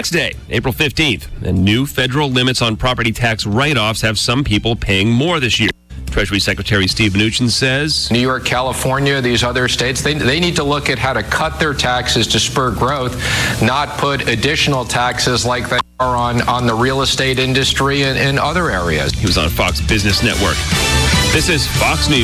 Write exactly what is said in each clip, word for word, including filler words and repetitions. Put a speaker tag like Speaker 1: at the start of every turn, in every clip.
Speaker 1: Tax Day, April fifteenth, and new federal limits on property tax write-offs have some people paying more this year. Treasury Secretary Steve Mnuchin says
Speaker 2: New York, California, these other states, they, they need to look at how to cut their taxes to spur growth, not put additional taxes like they are on, on the real estate industry and, and other areas.
Speaker 1: He was on Fox Business Network. This is Fox News.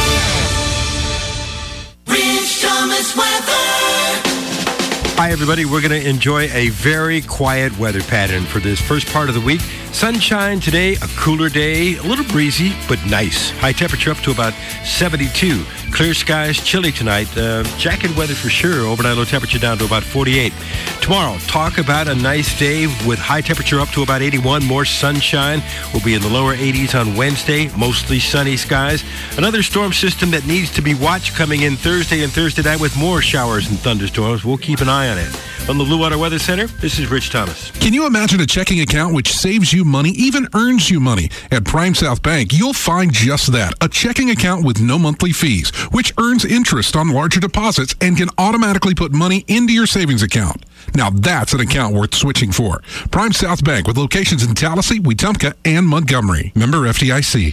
Speaker 3: Rich Thomas weather.
Speaker 4: Hi, everybody. We're going to enjoy a very quiet weather pattern for this first part of the week. Sunshine today, a cooler day, a little breezy, but nice. High temperature up to about seventy-two. Clear skies, chilly tonight. Uh, jacket weather for sure. Overnight low temperature down to about forty-eight. Tomorrow, talk about a nice day with high temperature up to about eighty-one. More sunshine. We'll be in the lower eighties on Wednesday. Mostly sunny skies. Another storm system that needs to be watched coming in Thursday and Thursday night with more showers and thunderstorms. We'll keep an eye on it. From the Blue Water Weather Center, this is Rich Thomas.
Speaker 5: Can you imagine a checking account which saves you money, even earns you money? At Prime South Bank, you'll find just that, a checking account with no monthly fees, which earns interest on larger deposits and can automatically put money into your savings account. Now that's an account worth switching for. Prime South Bank with locations in Tallahassee, Wetumpka, and Montgomery. Member F D I C.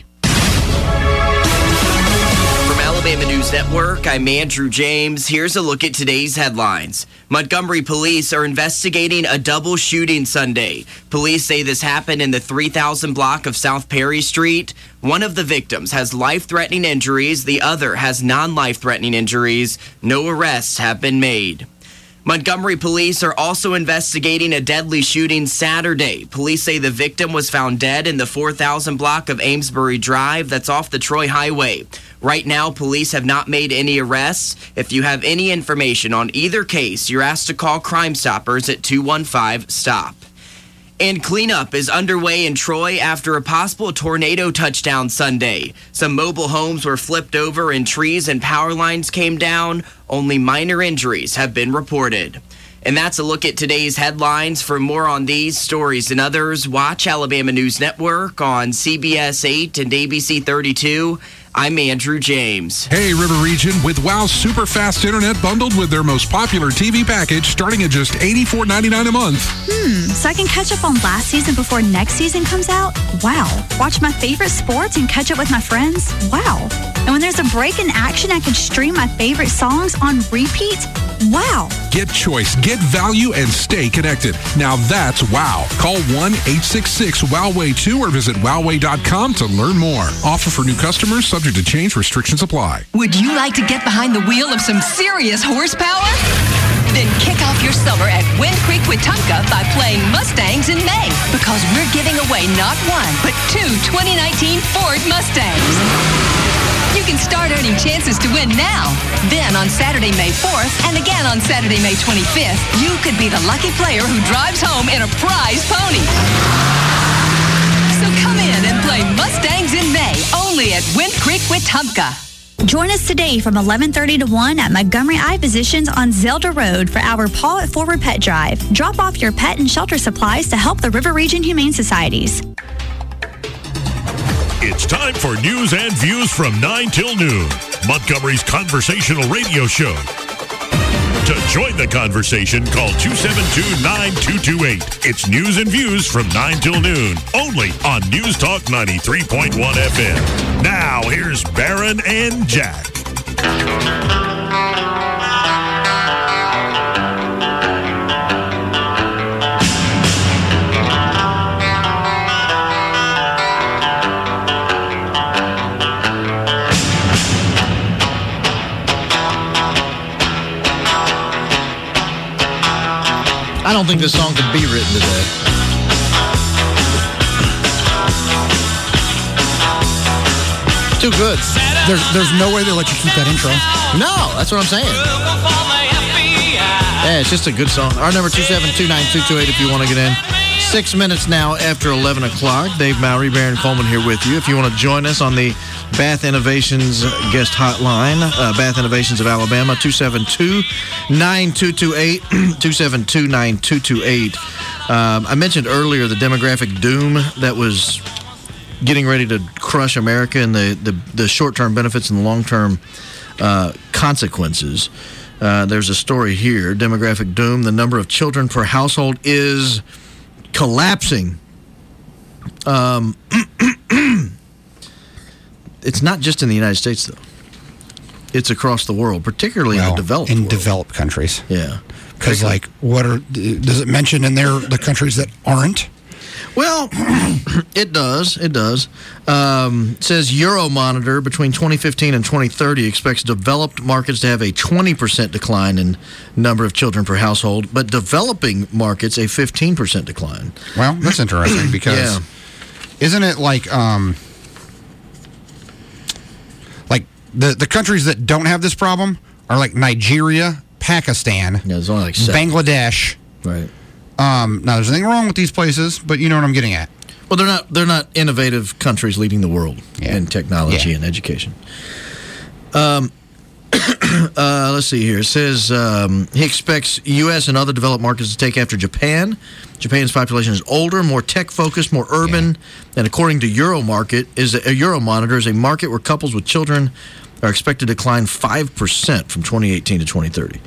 Speaker 6: Alabama News Network, I'm Andrew James. Here's a look at today's headlines. Montgomery police are investigating a double shooting Sunday. Police say this happened in the three thousand block of South Perry Street. One of the victims has life-threatening injuries. The other has non-life-threatening injuries. No arrests have been made. Montgomery police are also investigating a deadly shooting Saturday. Police say the victim was found dead in the four thousand block of Amesbury Drive that's off the Troy Highway. Right now, police have not made any arrests. If you have any information on either case, you're asked to call Crime Stoppers at two one five, STOP. And cleanup is underway in Troy after a possible tornado touchdown Sunday. Some mobile homes were flipped over and trees and power lines came down. Only minor injuries have been reported. And that's a look at today's headlines. For more on these stories and others, watch Alabama News Network on C B S eight and A B C thirty-two. I'm Andrew James.
Speaker 5: Hey, River Region, with WOW's super fast internet bundled with their most popular T V package starting at just eighty-four ninety-nine a month.
Speaker 7: Hmm, so I can catch up on last season before next season comes out? Wow. Watch my favorite sports and catch up with my friends? Wow. And when there's a break in action, I can stream my favorite songs on repeat? Wow.
Speaker 5: Get choice, get value, and stay connected. Now that's WOW. Call one eight six six wow way two or visit wow way dot com to learn more. Offer for new customers, subject to change, restrictions apply.
Speaker 8: Would you like to get behind the wheel of some serious horsepower? Then kick off your summer at Wind Creek Wetumpka by playing Mustangs in May, because we're giving away not one, but two twenty nineteen Ford Mustangs. You can start earning chances to win now. Then on Saturday, May fourth, and again on Saturday, May twenty-fifth, you could be the lucky player who drives home in a prize pony. So come in and play Mustangs in May, only at Wind Creek Wetumpka.
Speaker 7: Join us today from eleven thirty to one at Montgomery Eye Physicians on Zelda Road for our Paw It Forward Pet Drive. Drop off your pet and shelter supplies to help the River Region Humane Societies.
Speaker 9: It's time for news and views from nine till noon. Montgomery's conversational radio show. To join the conversation, call two seven two, nine two two eight. It's news and views from nine till noon, only on News Talk ninety-three point one F M. Now, here's Barron and Jack.
Speaker 10: I don't think this song could be written today. Too good.
Speaker 11: There's there's no way they let you keep that intro.
Speaker 10: No, that's what I'm saying. Yeah, it's just a good song. Our number two seven two, nine two two eight if you want to get in. Six minutes now after eleven o'clock. Dave Mowry, Barron Coleman here with you. If you want to join us on the Bath Innovations guest hotline, uh, Bath Innovations of Alabama, two seven two, nine two two eight, two seven two, nine two two eight. Um, I mentioned earlier the demographic doom that was getting ready to crush America and the, the, the short-term benefits and the long-term uh, consequences. Uh, there's a story here. Demographic doom. The number of children per household is collapsing. Um, it's not just in the United States, though. It's across the world, particularly
Speaker 11: well,
Speaker 10: in the developed
Speaker 11: in
Speaker 10: world.
Speaker 11: developed countries.
Speaker 10: Yeah.
Speaker 11: Because, like, what are, does it mention in there the countries that aren't?
Speaker 10: Well, it does. It does. Um, it says Euromonitor between twenty fifteen and twenty thirty expects developed markets to have a twenty percent decline in number of children per household, but developing markets a fifteen percent decline.
Speaker 11: Well, that's interesting because
Speaker 10: yeah.
Speaker 11: isn't it like um, like the the countries that don't have this problem are like Nigeria, Pakistan,
Speaker 10: yeah, there's only like seven.
Speaker 11: Bangladesh.
Speaker 10: Right.
Speaker 11: Um, now, there's nothing wrong with these places, but you know what I'm getting at.
Speaker 10: Well, they're not they're not innovative countries leading the world
Speaker 11: Yeah.
Speaker 10: in technology
Speaker 11: Yeah.
Speaker 10: and education. Um, uh, let's see here. It says um, he expects U S and other developed markets to take after Japan. Japan's population is older, more tech-focused, more urban, and according to Euromarket, is a, a Euromonitor is a market where couples with children are expected to decline five percent from twenty eighteen to twenty thirty.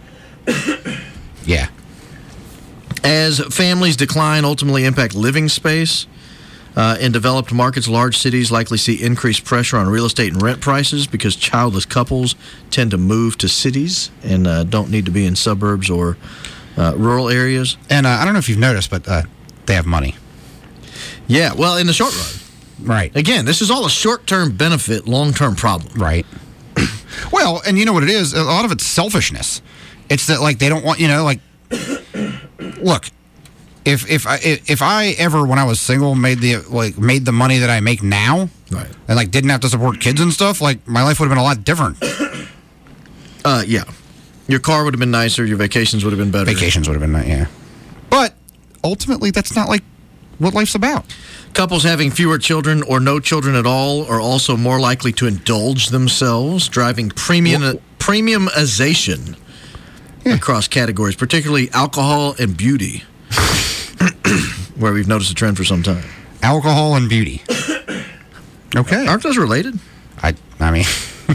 Speaker 11: Yeah.
Speaker 10: As families decline, ultimately impact living space. Uh, in developed markets, large cities likely see increased pressure on real estate and rent prices because childless couples tend to move to cities and uh, don't need to be in suburbs or uh, rural areas.
Speaker 11: And uh, I don't know if you've noticed, but uh, they have money.
Speaker 10: Yeah, well, in the short run.
Speaker 11: Right.
Speaker 10: Again, this is all a short-term benefit, long-term problem.
Speaker 11: Right. Well, and you know what it is? A lot of it's selfishness. It's that, like, they don't want, you know, like, look, if if I if I ever when I was single made the like made the money that I make now,
Speaker 10: right,
Speaker 11: and like didn't have to support kids and stuff, like my life would have been a lot different.
Speaker 10: Uh, yeah, your car would have been nicer, your vacations would have been better.
Speaker 11: Vacations would have been nice, yeah. But ultimately, that's not like what life's about.
Speaker 10: Couples having fewer children or no children at all are also more likely to indulge themselves, driving premium well, premiumization. Yeah. Across categories, particularly alcohol and beauty, where we've noticed a trend for some time.
Speaker 11: Alcohol and beauty. Okay.
Speaker 10: Aren't those related?
Speaker 11: I I mean...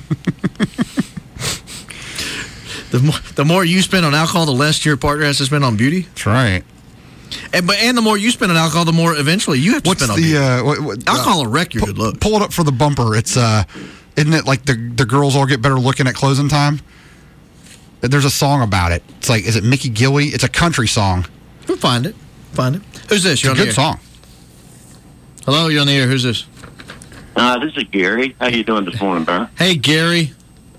Speaker 10: the, more, the more you spend on alcohol, the less your partner has to spend on beauty?
Speaker 11: That's right.
Speaker 10: And, but, and the more you spend on alcohol, the more eventually you have to
Speaker 11: What's
Speaker 10: spend on
Speaker 11: the,
Speaker 10: beauty.
Speaker 11: Uh, what, what,
Speaker 10: alcohol
Speaker 11: uh,
Speaker 10: will wreck your
Speaker 11: pu-
Speaker 10: good looks.
Speaker 11: Pull it up for the bumper. It's, uh, isn't it like the, the girls all get better looking at closing time? There's a song about it. It's like, is it Mickey Gilly? It's a country song.
Speaker 10: We'll find it. Find it. Who's this?
Speaker 11: It's
Speaker 10: You're
Speaker 11: a
Speaker 10: on
Speaker 11: good
Speaker 10: the
Speaker 11: song.
Speaker 10: Hello, you're on the air. Who's this?
Speaker 12: Uh, this is Gary. How you doing this morning, Burr?
Speaker 10: Hey, Gary.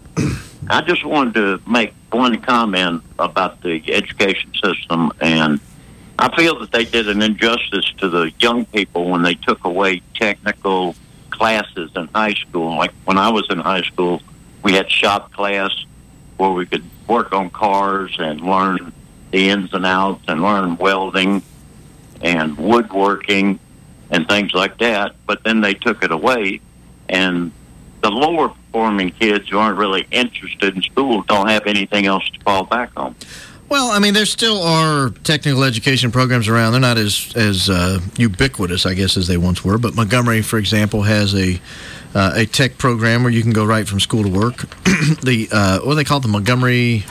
Speaker 12: I just wanted to make one comment about the education system, and I feel that they did an injustice to the young people when they took away technical classes in high school. Like when I was in high school, we had shop class where we could work on cars and learn the ins and outs and learn welding and woodworking and things like that. But then they took it away, and the lower performing kids who aren't really interested in school don't have anything else to fall back on.
Speaker 10: Well, I mean, there still are technical education programs around. They're not as as uh, ubiquitous, I guess, as they once were. But Montgomery, for example, has a uh, a tech program where you can go right from school to work. the uh, what do they call it? The Montgomery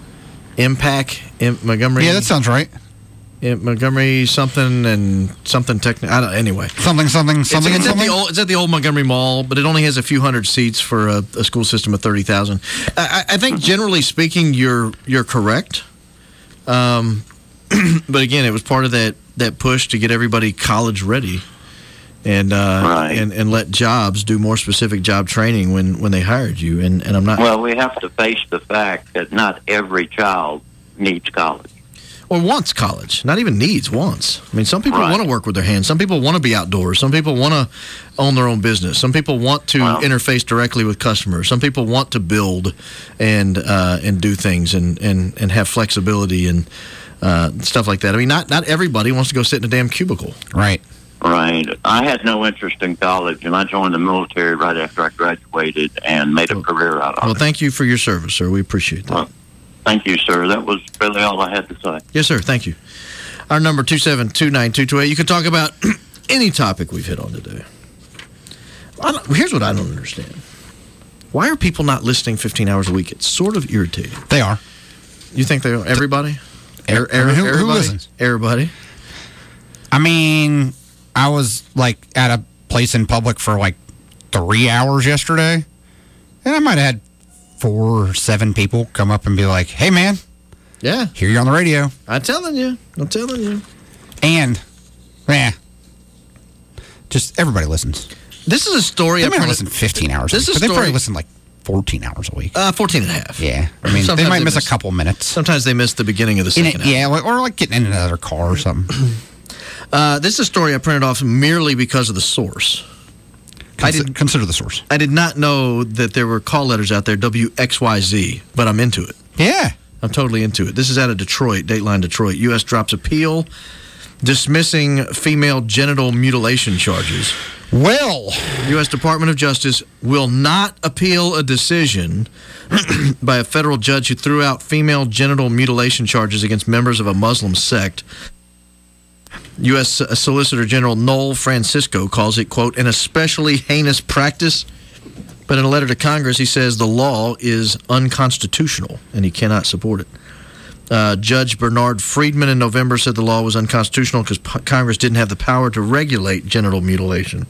Speaker 10: Impact? M- Montgomery.
Speaker 11: Yeah, that sounds right.
Speaker 10: Yeah, Montgomery something and something technical. I don't. Anyway,
Speaker 11: something something something.
Speaker 10: It's, it's,
Speaker 11: something?
Speaker 10: At the old, it's at the old Montgomery Mall, but it only has a few hundred seats for a, a school system of thirty thousand. I, I think, generally speaking, you're you're correct. Um, but again, it was part of that, that push to get everybody college ready, and uh,
Speaker 12: right.
Speaker 10: and and let jobs do more specific job training when, when they hired you. And, and I'm not.
Speaker 12: Well, we have to face the fact that not every child needs college.
Speaker 10: Or wants college, not even needs, wants. I mean, some people
Speaker 12: right.
Speaker 10: want to work with their hands. Some people want to be outdoors. Some people want to own their own business. Some people want to wow. interface directly with customers. Some people want to build and uh, and do things and, and, and have flexibility and uh, stuff like that. I mean, not not everybody wants to go sit in a damn cubicle.
Speaker 11: Right.
Speaker 12: Right. I had no interest in college, and I joined the military right after I graduated and made a
Speaker 10: well,
Speaker 12: career out of
Speaker 10: well,
Speaker 12: it.
Speaker 10: Well, thank you for your service, sir. We appreciate that.
Speaker 12: Well, thank you, sir. That was really all I had to say.
Speaker 10: Yes, sir. Thank you. Our number, two seven two, nine two two eight. You can talk about any topic we've hit on today. I don't, here's what I don't understand. Why are people not listening fifteen hours a week? It's sort of irritating.
Speaker 11: They are.
Speaker 10: You think they are? Everybody? Er,
Speaker 11: I mean, who,
Speaker 10: everybody?
Speaker 11: who listens?
Speaker 10: Everybody.
Speaker 11: I mean, I was like at a place in public for like three hours yesterday, and I might have had four or seven people come up and be like, "Hey, man,
Speaker 10: yeah,
Speaker 11: hear you on the radio."
Speaker 10: I'm telling you, I'm telling you.
Speaker 11: And, man, just everybody listens.
Speaker 10: This is a story.
Speaker 11: They
Speaker 10: I
Speaker 11: might not
Speaker 10: printed-
Speaker 11: listen fifteen hours
Speaker 10: This
Speaker 11: a
Speaker 10: is
Speaker 11: week,
Speaker 10: a
Speaker 11: but they
Speaker 10: story-
Speaker 11: probably listen like fourteen hours a week.
Speaker 10: Uh, fourteen and a half.
Speaker 11: Yeah. I mean,
Speaker 10: Sometimes
Speaker 11: they might
Speaker 10: they
Speaker 11: miss,
Speaker 10: miss-
Speaker 11: a couple minutes.
Speaker 10: Sometimes they miss the beginning of the
Speaker 11: In
Speaker 10: second
Speaker 11: it,
Speaker 10: half.
Speaker 11: yeah, like- or like getting in another car or something.
Speaker 10: Uh, this is a story I printed off merely because of the source. I
Speaker 11: Consi-
Speaker 10: did,
Speaker 11: consider the source.
Speaker 10: I did not know that there were call letters out there, W X Y Z, but I'm into it.
Speaker 11: Yeah.
Speaker 10: I'm totally into it. This is out of Detroit, Dateline Detroit. U S drops appeal dismissing female genital mutilation charges.
Speaker 11: Well,
Speaker 10: U S Department of Justice will not appeal a decision by a federal judge who threw out female genital mutilation charges against members of a Muslim sect. U S Solicitor General Noel Francisco calls it, quote, an especially heinous practice. But in a letter to Congress, he says the law is unconstitutional and he cannot support it. Uh, Judge Bernard Friedman in November said the law was unconstitutional because p- Congress didn't have the power to regulate genital mutilation.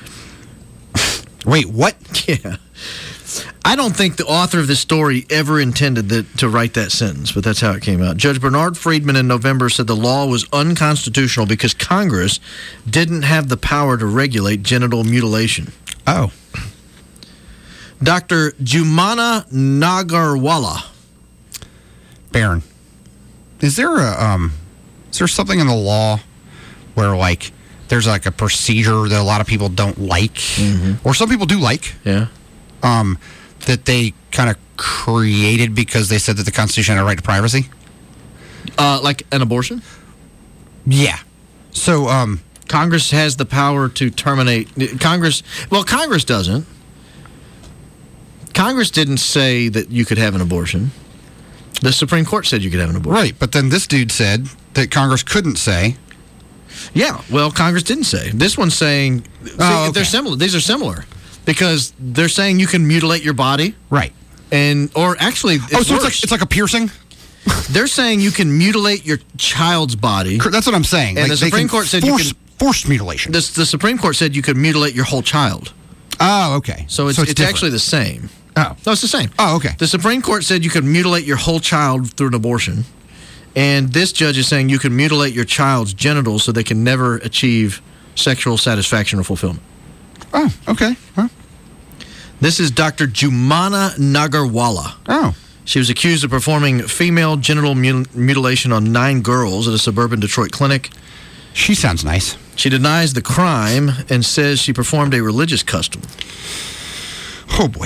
Speaker 11: Wait, what?
Speaker 10: Yeah. I don't think the author of this story ever intended that, to write that sentence, but that's how it came out. Judge Bernard Friedman in November said the law was unconstitutional because Congress didn't have the power to regulate genital mutilation.
Speaker 11: Oh.
Speaker 10: Doctor Jumana Nagarwala.
Speaker 11: Baron, is there a um, is there something in the law where like there's like a procedure that a lot of people don't like, mm-hmm. or some people do like?
Speaker 10: Yeah.
Speaker 11: Um, that they kind of created because they said that the Constitution had a right to privacy.
Speaker 10: Uh, like an abortion?
Speaker 11: Yeah. So, um,
Speaker 10: Congress has the power to terminate. Congress, well, Congress doesn't. Congress didn't say that you could have an abortion. The Supreme Court said you could have an abortion.
Speaker 11: Right, but then this dude said that Congress couldn't say.
Speaker 10: Yeah, well, Congress didn't say. This one's saying see,
Speaker 11: Oh, okay.
Speaker 10: they're similar. These are similar because they're saying you can mutilate your body,
Speaker 11: right?
Speaker 10: And or actually, it's
Speaker 11: oh, so
Speaker 10: worse.
Speaker 11: it's like it's like a piercing.
Speaker 10: They're saying you can mutilate your child's body.
Speaker 11: That's what I'm saying.
Speaker 10: And
Speaker 11: Like,
Speaker 10: the
Speaker 11: they
Speaker 10: Supreme
Speaker 11: can
Speaker 10: Court said
Speaker 11: force,
Speaker 10: you can
Speaker 11: forced mutilation.
Speaker 10: This, the Supreme Court said you could mutilate your whole child.
Speaker 11: Oh, okay.
Speaker 10: So it's,
Speaker 11: So
Speaker 10: it's,
Speaker 11: it's different.
Speaker 10: actually the same.
Speaker 11: Oh.
Speaker 10: No, it's the same.
Speaker 11: Oh, okay.
Speaker 10: The Supreme Court said you could mutilate your whole child through an abortion. And this judge is saying you can mutilate your child's genitals so they can never achieve sexual satisfaction or fulfillment.
Speaker 11: Oh, okay. Huh?
Speaker 10: This is Doctor Jumana Nagarwala.
Speaker 11: Oh.
Speaker 10: She was accused of performing female genital mu- mutilation on nine girls at a suburban Detroit clinic.
Speaker 11: She sounds nice.
Speaker 10: She denies the crime and says she performed a religious custom.
Speaker 11: Oh, boy.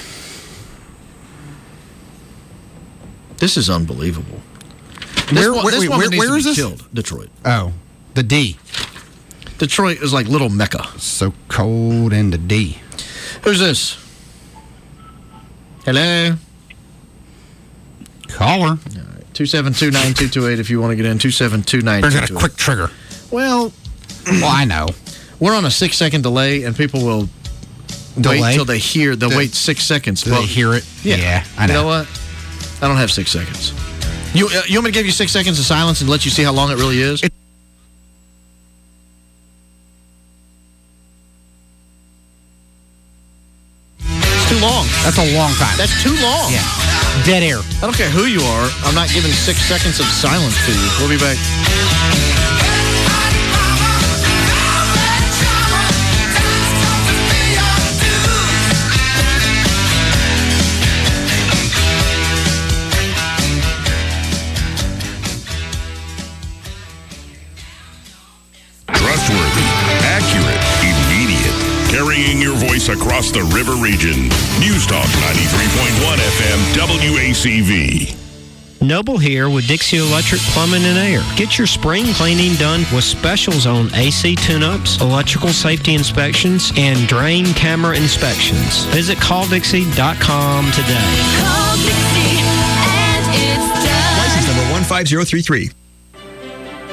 Speaker 10: This is unbelievable. This
Speaker 11: Where,
Speaker 10: one,
Speaker 11: wait,
Speaker 10: this
Speaker 11: wait,
Speaker 10: woman
Speaker 11: where,
Speaker 10: needs
Speaker 11: where
Speaker 10: to
Speaker 11: is
Speaker 10: be
Speaker 11: this?
Speaker 10: killed. Detroit.
Speaker 11: Oh, the D.
Speaker 10: Detroit is like little Mecca.
Speaker 11: So cold in the D.
Speaker 10: Who's this? Hello?
Speaker 11: Caller.
Speaker 10: two seven two, nine two two eight if you want to get in. two seven two, nine two two eight.
Speaker 11: There's got a quick trigger.
Speaker 10: Well,
Speaker 11: well, I know.
Speaker 10: We're on a six second delay, and people will
Speaker 11: Delay?
Speaker 10: wait till they hear. They'll
Speaker 11: Do-
Speaker 10: wait six seconds.
Speaker 11: Do they hear it?
Speaker 10: Yeah.
Speaker 11: Yeah, I
Speaker 10: You
Speaker 11: know.
Speaker 10: know what? I don't have six seconds. You uh, you want me to give you six seconds of silence and let you see how long it really is?
Speaker 11: It-
Speaker 10: It's too long.
Speaker 11: That's a long time.
Speaker 10: That's too long.
Speaker 11: Yeah. Dead air.
Speaker 10: I don't care who you are. I'm not giving six seconds of silence to you. We'll be back.
Speaker 9: Trustworthy, accurate, immediate. Carrying your voice across the river region. News Talk ninety-three point one F M W A C V.
Speaker 13: Noble here with Dixie Electric Plumbing and Air. Get your spring cleaning done with specials on A C tune-ups, electrical safety inspections, and drain camera inspections. Visit call dixie dot com today.
Speaker 3: Call Dixie and it's done.
Speaker 14: License number one five zero three three.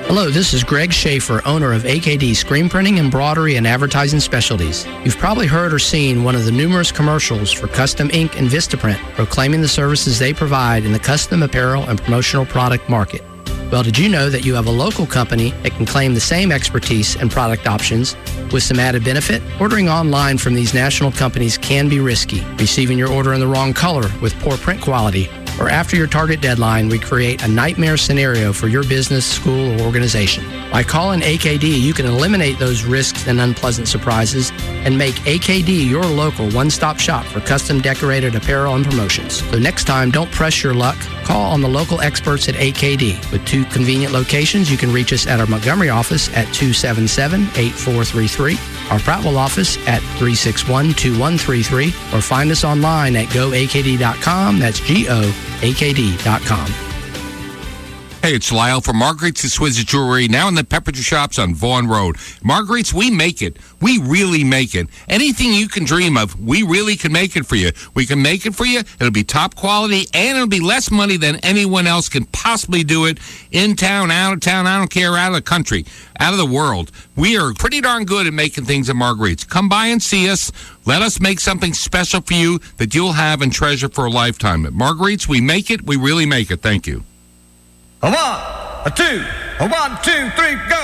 Speaker 14: Hello, this is Greg Schaefer, owner of A K D Screen Printing, Embroidery, and Advertising Specialties. You've probably heard or seen one of the numerous commercials for Custom Ink and Vistaprint proclaiming the services they provide in the custom apparel and promotional product market. Well, did you know that you have a local company that can claim the same expertise and product options with some added benefit? Ordering online from these national companies can be risky. Receiving your order in the wrong color with poor print quality, or after your target deadline, we create a nightmare scenario for your business, school, or organization. By calling A K D, you can eliminate those risks and unpleasant surprises and make A K D your local one-stop shop for custom decorated apparel and promotions. So next time, don't press your luck. Call on the local experts at A K D. With two convenient locations, you can reach us at our Montgomery office at two seven seven, eight four three three, our Prattville office at three six one, two one three three, or find us online at go a k d dot com. That's G O A K D dot com.
Speaker 15: Hey, it's Lyle from Marguerite's Exquisite Jewelry, now in the Pepperidge Shops on Vaughan Road. Marguerite's, we make it. We really make it. Anything you can dream of, we really can make it for you. We can make it for you. It'll be top quality, and it'll be less money than anyone else can possibly do it in town, out of town, I don't care, out of the country, out of the world. We are pretty darn good at making things at Marguerite's. Come by and see us. Let us make something special for you that you'll have and treasure for a lifetime. At Marguerite's, we make it. We really make it. Thank you.
Speaker 16: A one, a two, a one, two, three, go!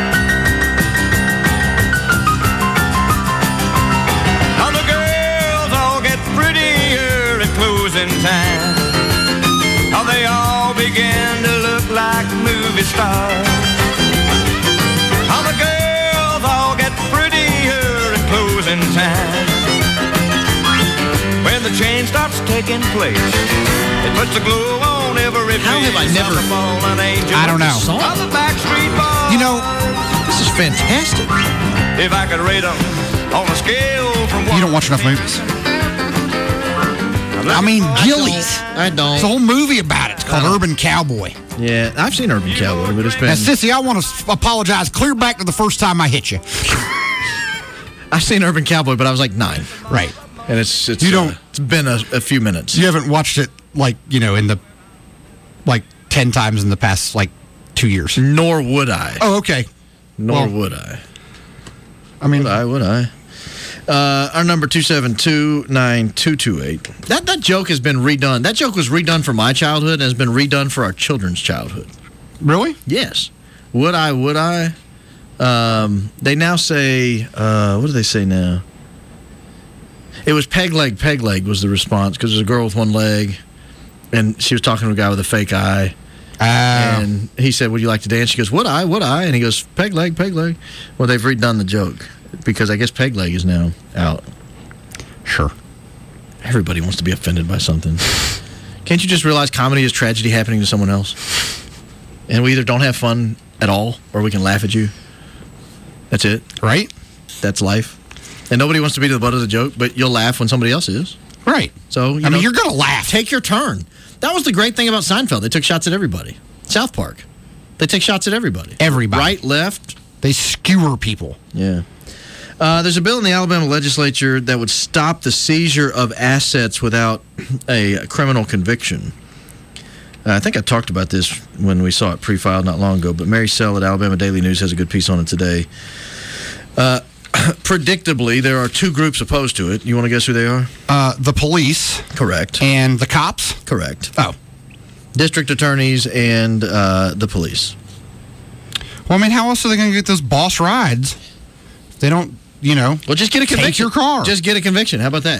Speaker 16: Now the girls all get prettier at closing time. Now they all begin to look like movie stars. Now the girls all get prettier at closing time. When the change starts taking place, it puts a glow on every
Speaker 10: How have I never...
Speaker 11: I don't know.
Speaker 10: You know, this is fantastic.
Speaker 16: If I could rate them on a scale from one...
Speaker 11: You don't watch enough movies. I mean, Gillies.
Speaker 10: I don't.
Speaker 11: It's a whole movie about it. It's called Urban Cowboy.
Speaker 10: Yeah, I've seen Urban Cowboy, but it's been...
Speaker 11: Now, Sissy, I want to apologize clear back to the first time I hit you.
Speaker 10: I've seen Urban Cowboy, but I was like nine.
Speaker 11: Right.
Speaker 10: And it's it's,
Speaker 11: you don't,
Speaker 10: uh, it's been a, a few minutes.
Speaker 11: You haven't watched it, like, you know, in the, like, ten times in the past, like, two years.
Speaker 10: Nor would I.
Speaker 11: Oh, okay.
Speaker 10: Nor
Speaker 11: well,
Speaker 10: would I.
Speaker 11: I mean...
Speaker 10: Would I, would I? Uh, our number, two seven two, nine two two eight. That, that joke has been redone. That joke was redone for my childhood and has been redone for our children's childhood.
Speaker 11: Really?
Speaker 10: Yes. Would I, would I? Um, they now say, uh, what do they say now? It was peg leg, peg leg was the response because there's a girl with one leg, and she was talking to a guy with a fake eye.
Speaker 11: Oh.
Speaker 10: And he said, would you like to dance? She goes, would I, would I? And he goes, peg leg, peg leg. Well, they've redone the joke because I guess peg leg is now out.
Speaker 11: Sure.
Speaker 10: Everybody wants to be offended by something. Can't you just realize comedy is tragedy happening to someone else? And we either don't have fun at all or we can laugh at you. That's it.
Speaker 11: Right?
Speaker 10: That's life. And nobody wants to be the butt of the joke, but you'll laugh when somebody else is.
Speaker 11: Right.
Speaker 10: So, you
Speaker 11: I
Speaker 10: know,
Speaker 11: mean, you're going to laugh.
Speaker 10: Take your turn. That was the great thing about Seinfeld. They took shots at everybody. South Park. They take shots at everybody.
Speaker 11: Everybody.
Speaker 10: Right, left.
Speaker 11: They skewer people.
Speaker 10: Yeah. Uh, there's a bill in the Alabama legislature that would stop the seizure of assets without a criminal conviction. Uh, I think I talked about this when we saw it pre-filed not long ago, but Mary Sell at Alabama Daily News has a good piece on it today. Uh, predictably, there are two groups opposed to it. You want to guess who they are?
Speaker 11: Uh, the police.
Speaker 10: Correct.
Speaker 11: And the cops?
Speaker 10: Correct.
Speaker 11: Oh.
Speaker 10: District attorneys and uh, the police.
Speaker 11: Well, I mean, how else are they going to get those boss rides? They don't, you know.
Speaker 10: Well, just get a conviction.
Speaker 11: Take your car.
Speaker 10: Just get a conviction. How about that?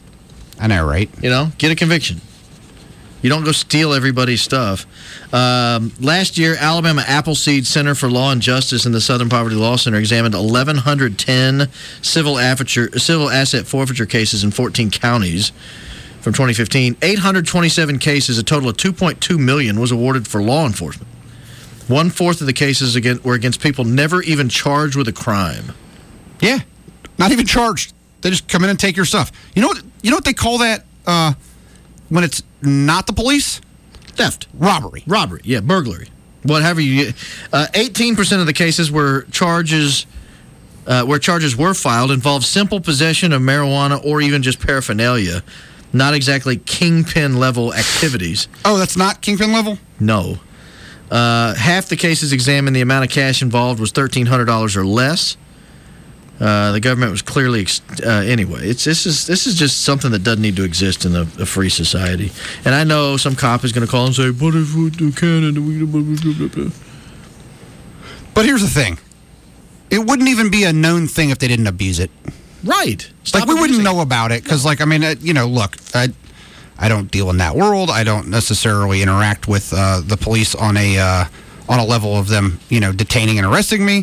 Speaker 11: I know, right?
Speaker 10: You know, get a conviction. You don't go steal everybody's stuff. Um, last year, Alabama Appleseed Center for Law and Justice and the Southern Poverty Law Center examined eleven ten civil, civil asset forfeiture cases in fourteen counties from twenty fifteen. eight hundred twenty-seven cases, a total of two point two million dollars was awarded for law enforcement. One-fourth of the cases were against people never even charged with a crime.
Speaker 11: Yeah, not even charged. They just come in and take your stuff. You know what? You know what they call that uh, when it's not the police?
Speaker 10: Theft,
Speaker 11: robbery,
Speaker 10: robbery. Yeah, burglary. Whatever you. Uh, Eighteen percent of the cases where charges uh, where charges were filed involved simple possession of marijuana or even just paraphernalia, not exactly kingpin level activities.
Speaker 11: Oh, that's not kingpin level?
Speaker 10: No. Uh, half the cases examined, the amount of cash involved was thirteen hundred dollars or less. Uh, the government was clearly ex- uh, anyway. It's this is this is just something that doesn't need to exist in a, a free society. And I know some cop is going to call and say, "But if we do Canada, we blah, blah, blah, blah."
Speaker 11: But here's the thing: it wouldn't even be a known thing if they didn't abuse it.
Speaker 10: Right?
Speaker 11: Stop like we wouldn't know about it because, like, I mean, uh, you know, look, I, I don't deal in that world. I don't necessarily interact with uh, the police on a uh, on a level of them, you know, detaining and arresting me.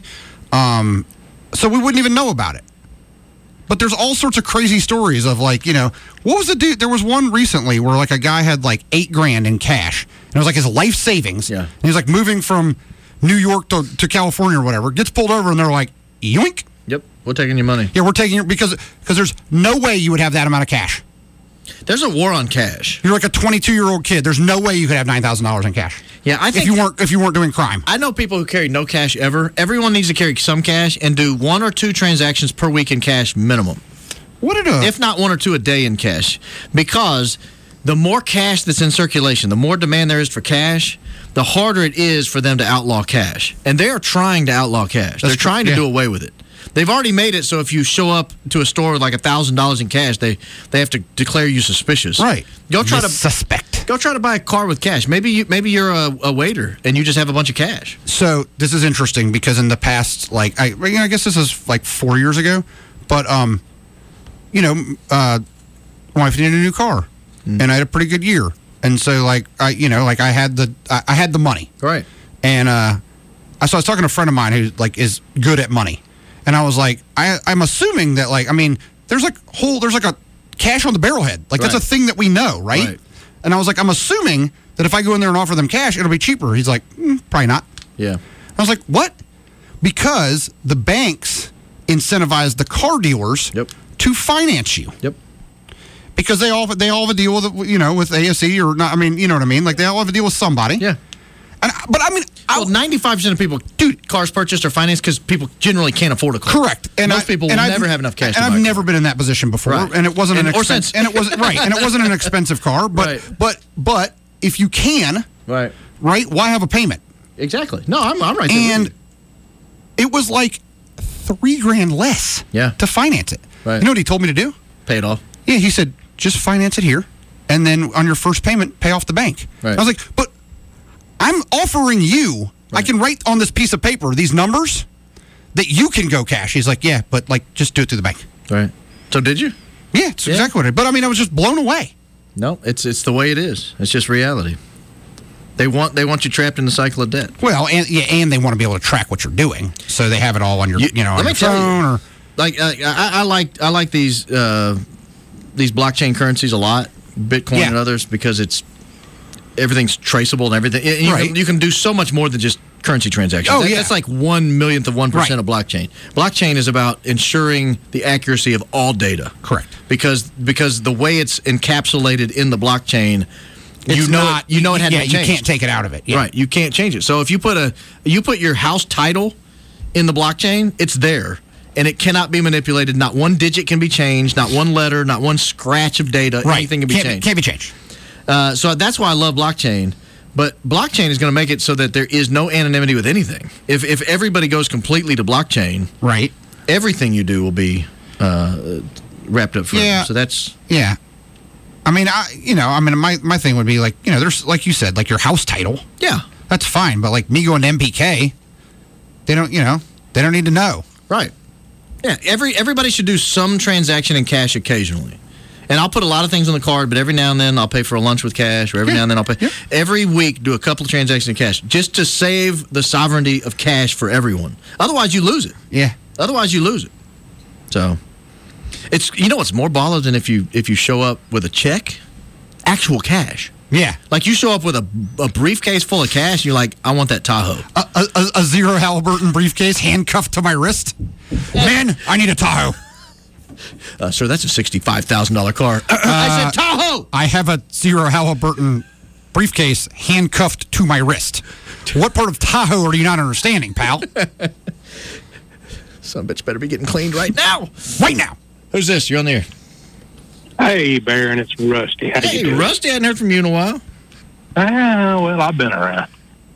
Speaker 11: Um, so we wouldn't even know about it. But there's all sorts of crazy stories of, like, you know, what was the dude? There was one recently where, like, a guy had like eight grand in cash, and it was like his life savings. Yeah. And he was like moving from New York to, to California or whatever. Gets pulled over, and they're like, yoink.
Speaker 10: Yep, we're taking your money.
Speaker 11: Yeah, we're taking your because because there's no way you would have that amount of cash.
Speaker 10: There's a war on cash.
Speaker 11: You're like a twenty-two year old kid. There's no way you could have nine thousand dollars in cash.
Speaker 10: Yeah, I think
Speaker 11: if you weren't if you weren't doing crime.
Speaker 10: I know people who carry no cash ever. Everyone needs to carry some cash and do one or two transactions per week in cash minimum.
Speaker 11: What it a,
Speaker 10: if not one or two a day in cash, because the more cash that's in circulation, the more demand there is for cash, the harder it is for them to outlaw cash. And they are trying to outlaw cash. That's They're trying true. to yeah. do away with it. They've already made it so if you show up to a store with like one thousand dollars in cash, they, they have to declare you suspicious.
Speaker 11: Right.
Speaker 10: Go try
Speaker 11: Miss
Speaker 10: to
Speaker 11: suspect.
Speaker 10: Go try to buy a car with cash. Maybe you maybe you're a, a waiter and you just have a bunch of cash.
Speaker 11: So this is interesting because in the past, like I, you know, I guess this is like four years ago, but um, you know, uh, my wife needed a new car, mm. and I had a pretty good year, and so like I, you know, like I had the I, I had the money,
Speaker 10: right,
Speaker 11: and uh, I so I was talking to a friend of mine who like is good at money. And I was like, I, I'm assuming that, like, I mean, there's like whole, there's like a cash on the barrelhead. Like, right. that's a thing that we know, right? right? And I was like, I'm assuming that if I go in there and offer them cash, it'll be cheaper. He's like, mm, probably not.
Speaker 10: Yeah.
Speaker 11: I was like, what? Because the banks incentivize the car dealers
Speaker 10: yep.
Speaker 11: to finance you.
Speaker 10: Yep.
Speaker 11: Because they all they all have a deal with, you know, with A S E or not. I mean, you know what I mean? Like, they all have a deal with somebody.
Speaker 10: Yeah.
Speaker 11: And, but I mean,
Speaker 10: well, ninety-five percent of people, dude, cars purchased or financed because people generally can't afford a car.
Speaker 11: Correct.
Speaker 10: And most I, people will never have enough cash.
Speaker 11: And
Speaker 10: to
Speaker 11: I've
Speaker 10: buy
Speaker 11: never
Speaker 10: car.
Speaker 11: been in that position before,
Speaker 10: right.
Speaker 11: and it wasn't
Speaker 10: and,
Speaker 11: an expensive, and it wasn't right, and it wasn't an expensive car. But
Speaker 10: right.
Speaker 11: but but if you can,
Speaker 10: right,
Speaker 11: right, why have a payment?
Speaker 10: Exactly. No, I'm I'm right there.
Speaker 11: And it was like three grand less.
Speaker 10: Yeah.
Speaker 11: To finance it.
Speaker 10: Right.
Speaker 11: You know what he told me to do?
Speaker 10: Pay it off.
Speaker 11: Yeah. He said just finance it here, and then on your first payment, pay off the bank.
Speaker 10: Right.
Speaker 11: I was like, but I'm offering you, right. I can write on this piece of paper these numbers that you can go cash. He's like, yeah, but like just do it through the bank.
Speaker 10: Right. So did you?
Speaker 11: Yeah, it's yeah. exactly what I did. But I mean, I was just blown away.
Speaker 10: No, it's it's the way it is. It's just reality. They want they want you trapped in the cycle of debt.
Speaker 11: Well, and yeah, and they want to be able to track what you're doing, so they have it all on your you, you know on your phone.
Speaker 10: You,
Speaker 11: or
Speaker 10: like uh, I, I like I like these uh, these blockchain currencies a lot, Bitcoin yeah. and others, because it's everything's traceable and everything. And you,
Speaker 11: right.
Speaker 10: can, you can do so much more than just currency transactions.
Speaker 11: Oh,
Speaker 10: that,
Speaker 11: yeah.
Speaker 10: That's like one millionth of one percent right. of blockchain. Blockchain is about ensuring the accuracy of all data.
Speaker 11: Correct.
Speaker 10: Because because the way it's encapsulated in the blockchain,
Speaker 11: it's
Speaker 10: you know
Speaker 11: not,
Speaker 10: it, you know it had
Speaker 11: yeah,
Speaker 10: to be changed.
Speaker 11: You can't take it out of it. Yeah.
Speaker 10: Right. You can't change it. So if you put a you put your house title in the blockchain, it's there. And it cannot be manipulated. Not one digit can be changed. Not one letter. Not one scratch of data.
Speaker 11: Right.
Speaker 10: Anything can be
Speaker 11: can't,
Speaker 10: changed.
Speaker 11: Can't be changed.
Speaker 10: Uh, so that's why I love blockchain. But blockchain is going to make it so that there is no anonymity with anything. If if everybody goes completely to blockchain,
Speaker 11: right,
Speaker 10: everything you do will be uh, wrapped up forever.
Speaker 11: Yeah.
Speaker 10: So that's
Speaker 11: yeah. I mean, I you know, I mean, my my thing would be like, you know, there's like you said, like your house title.
Speaker 10: Yeah,
Speaker 11: that's fine. But like me going to M P K, they don't, you know, they don't need to know.
Speaker 10: Right. Yeah. Every everybody should do some transaction in cash occasionally. And I'll put a lot of things on the card, but every now and then I'll pay for a lunch with cash, or every yeah. now and then I'll pay. Yeah. Every week, do a couple of transactions in cash, just to save the sovereignty of cash for everyone. Otherwise, you lose it.
Speaker 11: Yeah.
Speaker 10: Otherwise, you lose it. So, it's you know what's more baller than if you if you show up with a check, actual cash.
Speaker 11: Yeah.
Speaker 10: Like you show up with a, a briefcase full of cash, and you're like, I want that Tahoe.
Speaker 11: A, a, a zero Halliburton briefcase handcuffed to my wrist. Man, I need a Tahoe.
Speaker 10: Uh, sir, that's a sixty-five thousand dollars car. Uh, I said Tahoe!
Speaker 11: I have a zero Halliburton briefcase handcuffed to my wrist. What part of Tahoe are you not understanding, pal?
Speaker 10: Some bitch better be getting cleaned right now.
Speaker 11: Right now.
Speaker 10: Who's this? You're on the air.
Speaker 17: Hey, Baron, it's Rusty. How
Speaker 10: hey,
Speaker 17: you doing?
Speaker 10: Rusty, I hadn't heard from you in a while.
Speaker 17: Ah, uh, well, I've been around.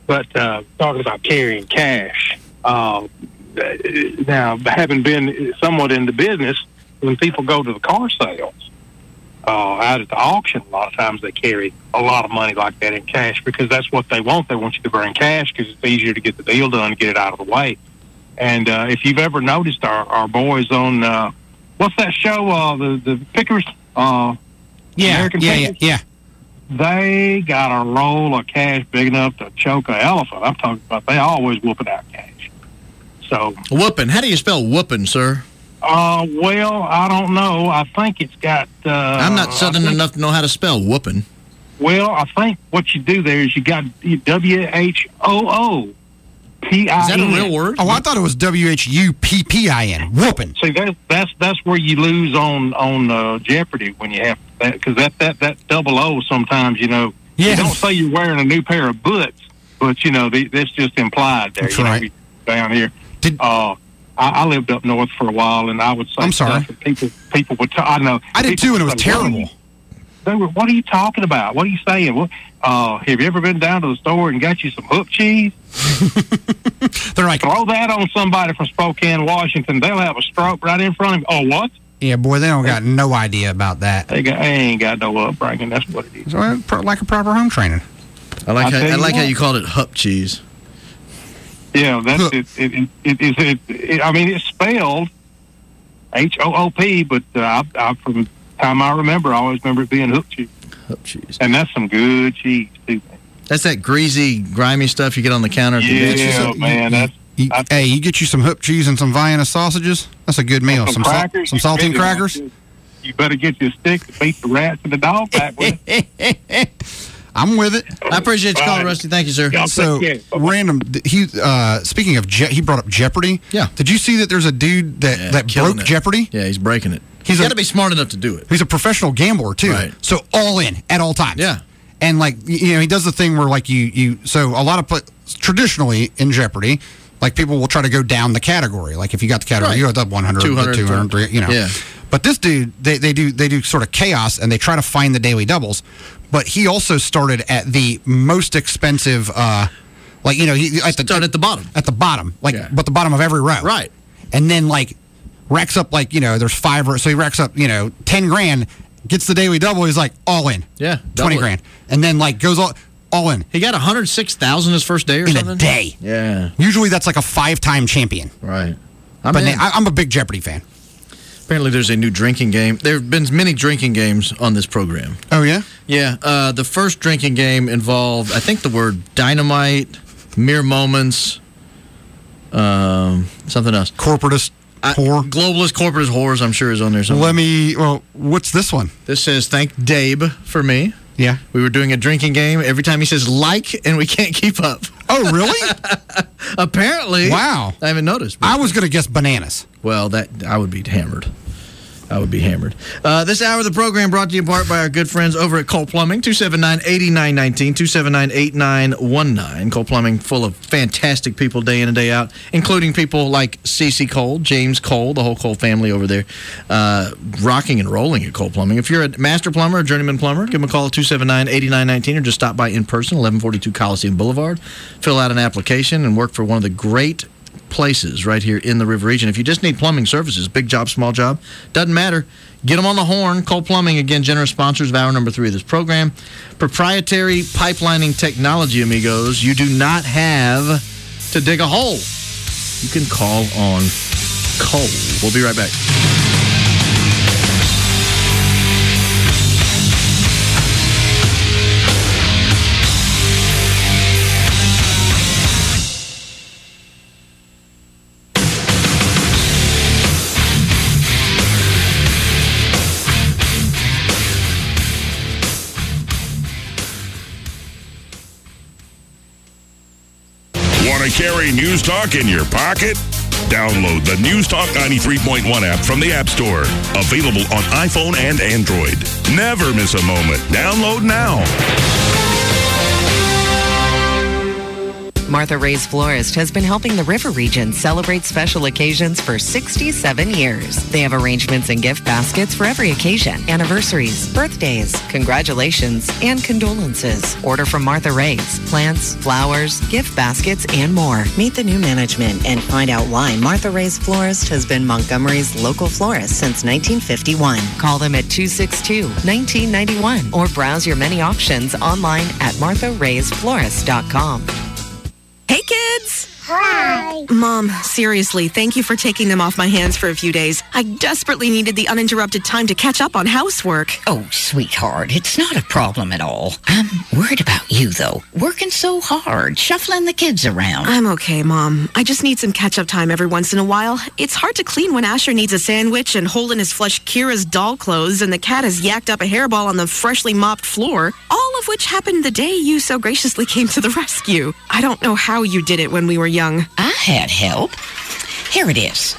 Speaker 17: But uh, talking about carrying cash, uh, now having been somewhat in the business, when people go to the car sales uh, out at the auction, a lot of times they carry a lot of money like that in cash because that's what they want. They want you to bring cash because it's easier to get the deal done and get it out of the way. And uh, if you've ever noticed our, our boys on, uh, what's that show, uh, the, the Pickers? Uh,
Speaker 11: Yeah,
Speaker 17: American
Speaker 11: yeah, yeah,
Speaker 17: Pickers?
Speaker 11: yeah.
Speaker 17: They got a roll of cash big enough to choke an elephant. I'm talking about they always whooping out cash. So
Speaker 10: Whooping. How do you spell whooping, sir?
Speaker 17: Uh, well, I don't know. I think it's got. Uh,
Speaker 10: I'm not southern
Speaker 17: think,
Speaker 10: enough to know how to spell whooping.
Speaker 17: Well, I think what you do there is you got W H O O P I N.
Speaker 11: Is that a real word? Oh, I thought it was W H U P P I N. Whooping.
Speaker 17: See, that's that's that's where you lose on on uh, Jeopardy when you have that because that, that that double O sometimes you know.
Speaker 11: Yeah.
Speaker 17: You don't say you're wearing a new pair of boots, but you know the, that's just implied there.
Speaker 11: That's
Speaker 17: you know,
Speaker 11: right.
Speaker 17: Down here. Did, uh, I, I lived up north for a while, and I would say
Speaker 11: I'm sorry.
Speaker 17: stuff that people people would. T- I know.
Speaker 11: I did
Speaker 17: people
Speaker 11: too, and it
Speaker 17: would
Speaker 11: was
Speaker 17: say, "What are
Speaker 11: terrible."
Speaker 17: you-" They were, what are you talking about? What are you saying? What, uh, have you ever been down to the store and got you some hook cheese?
Speaker 11: They're like,
Speaker 17: throw that on somebody from Spokane, Washington. They'll have a stroke right in front of them. Oh, what?
Speaker 11: Yeah, boy, they don't got no idea about that.
Speaker 17: They, got, they ain't got no upbringing. That's what it is.
Speaker 11: So, uh, pro- like a proper home training.
Speaker 10: I like
Speaker 17: I'll
Speaker 10: how,
Speaker 17: tell
Speaker 10: I
Speaker 17: you
Speaker 10: like how
Speaker 17: what.
Speaker 10: you called it hup cheese.
Speaker 17: Yeah, that's it. It, it, it, it, it, it. I mean, it's spelled H O O P, but uh, I, I, from the time I remember, I always remember it being hook cheese.
Speaker 10: Hook cheese.
Speaker 17: And that's some good cheese, too.
Speaker 10: That's that greasy, grimy stuff you get on the counter. At the
Speaker 17: Yeah,
Speaker 10: gas station.
Speaker 17: man. That's,
Speaker 11: You, hey, you get you some hoop cheese and some Vienna sausages. That's a good meal.
Speaker 17: Some
Speaker 11: Some sal-
Speaker 17: crackers,
Speaker 11: some
Speaker 17: you
Speaker 11: saltine
Speaker 17: really
Speaker 11: crackers.
Speaker 17: want you better get you a stick to beat the rats and the dog back with.
Speaker 11: I'm with it.
Speaker 10: I appreciate you calling, Rusty. Thank you, sir.
Speaker 11: So random. He uh, speaking of, Je- he brought up Jeopardy.
Speaker 10: Yeah.
Speaker 11: Did you see that? There's a dude that
Speaker 10: Yeah,
Speaker 11: that
Speaker 10: killing
Speaker 11: broke
Speaker 10: it.
Speaker 11: Jeopardy.
Speaker 10: Yeah, he's breaking it.
Speaker 11: He's
Speaker 10: He's
Speaker 11: a-
Speaker 10: got to be smart enough to do it.
Speaker 11: He's a professional gambler too.
Speaker 10: Right.
Speaker 11: So all in at all times.
Speaker 10: Yeah.
Speaker 11: And like you know, he does the thing where like you you so a lot of put traditionally in Jeopardy, like people will try to go down the category. Like if you got the category,
Speaker 10: Right.
Speaker 11: you got the one hundred,
Speaker 10: two hundred,
Speaker 11: the two hundred, you know.
Speaker 10: Yeah.
Speaker 11: But this dude, they, they do they do sort of chaos, and they try to find the daily doubles. But he also started at the most expensive, uh, like you know, he at the
Speaker 10: Start at the bottom.
Speaker 11: at the bottom, like
Speaker 10: Yeah.
Speaker 11: but the bottom of every row,
Speaker 10: Right.
Speaker 11: and then like racks up like you know, there's five, so he racks up you know ten grand, gets the daily double, he's like all in,
Speaker 10: Yeah.
Speaker 11: twenty
Speaker 10: double it.
Speaker 11: grand, and then like goes all all in
Speaker 10: He got one hundred six thousand his first day or
Speaker 11: in
Speaker 10: something?
Speaker 11: a day.
Speaker 10: Yeah.
Speaker 11: Usually that's like a five time champion.
Speaker 10: Right. I'm
Speaker 11: But
Speaker 10: in.
Speaker 11: na- I, I'm a big Jeopardy fan.
Speaker 10: Apparently, there's a new drinking game. There have been many drinking games on this program.
Speaker 11: Oh yeah,
Speaker 10: Yeah. Uh, the first drinking game involved, I think, the word dynamite, mere moments, um, something else.
Speaker 11: corporatist
Speaker 10: I-
Speaker 11: whore.
Speaker 10: Globalist, corporatist whores, I'm sure, is on there somewhere.
Speaker 11: Let me. Well, what's this one?
Speaker 10: This says, thank Dabe for me.
Speaker 11: Yeah.
Speaker 10: We were doing a drinking game. Every time he says like, and we can't keep up.
Speaker 11: Oh really?
Speaker 10: Apparently.
Speaker 11: Wow.
Speaker 10: I haven't noticed.
Speaker 11: I was gonna guess bananas.
Speaker 10: Well, that I would be hammered. I would be hammered. Uh, this hour of the program brought to you in part by our good friends over at Cole Plumbing, two seven nine, eight nine one nine, two seven nine, eight nine one nine. Cole Plumbing, full of fantastic people day in and day out, including people like Cece Cole, James Cole, the whole Cole family over there, uh, rocking and rolling at Cole Plumbing. If you're a master plumber or journeyman plumber, give them a call at two seven nine, eight nine one nine or just stop by in person, eleven forty-two Coliseum Boulevard. Fill out an application and work for one of the great places right here in the River Region. If you just need plumbing services, big job, small job, doesn't matter. Get them on the horn. Cole Plumbing, again, generous sponsors of hour number three of this program. Proprietary pipelining technology, amigos. You do not have to dig a hole. You can call on Cole. We'll be right back.
Speaker 9: Want to carry News Talk in your pocket? Download the News Talk ninety-three point one app from the App Store. Available on iPhone and Android. Never miss a moment. Download now.
Speaker 18: Martha Ray's Florist has been helping the River region celebrate special occasions for sixty-seven years. They have arrangements and gift baskets for every occasion, anniversaries, birthdays, congratulations, and condolences. Order from Martha Ray's. Plants, flowers, gift baskets, and more. Meet the new management and find out why Martha Ray's Florist has been Montgomery's local florist since nineteen fifty-one. Call them at two six two, one nine nine one or browse your many options online at martha rays florist dot com.
Speaker 19: Hey, kids! Hi! Mom, seriously, thank you for taking them off my hands for a few days. I desperately needed the uninterrupted time to catch up on housework.
Speaker 20: Oh, sweetheart, it's not a problem at all. I'm worried about you, though. Working so hard, shuffling the kids around.
Speaker 19: I'm okay, Mom. I just need some catch-up time every once in a while. It's hard to clean when Asher needs a sandwich and Holden has flushed Kira's doll clothes and the cat has yacked up a hairball on the freshly mopped floor, all of which happened the day you so graciously came to the rescue. I don't know how you did it when we were young.
Speaker 20: I had help. Here it is.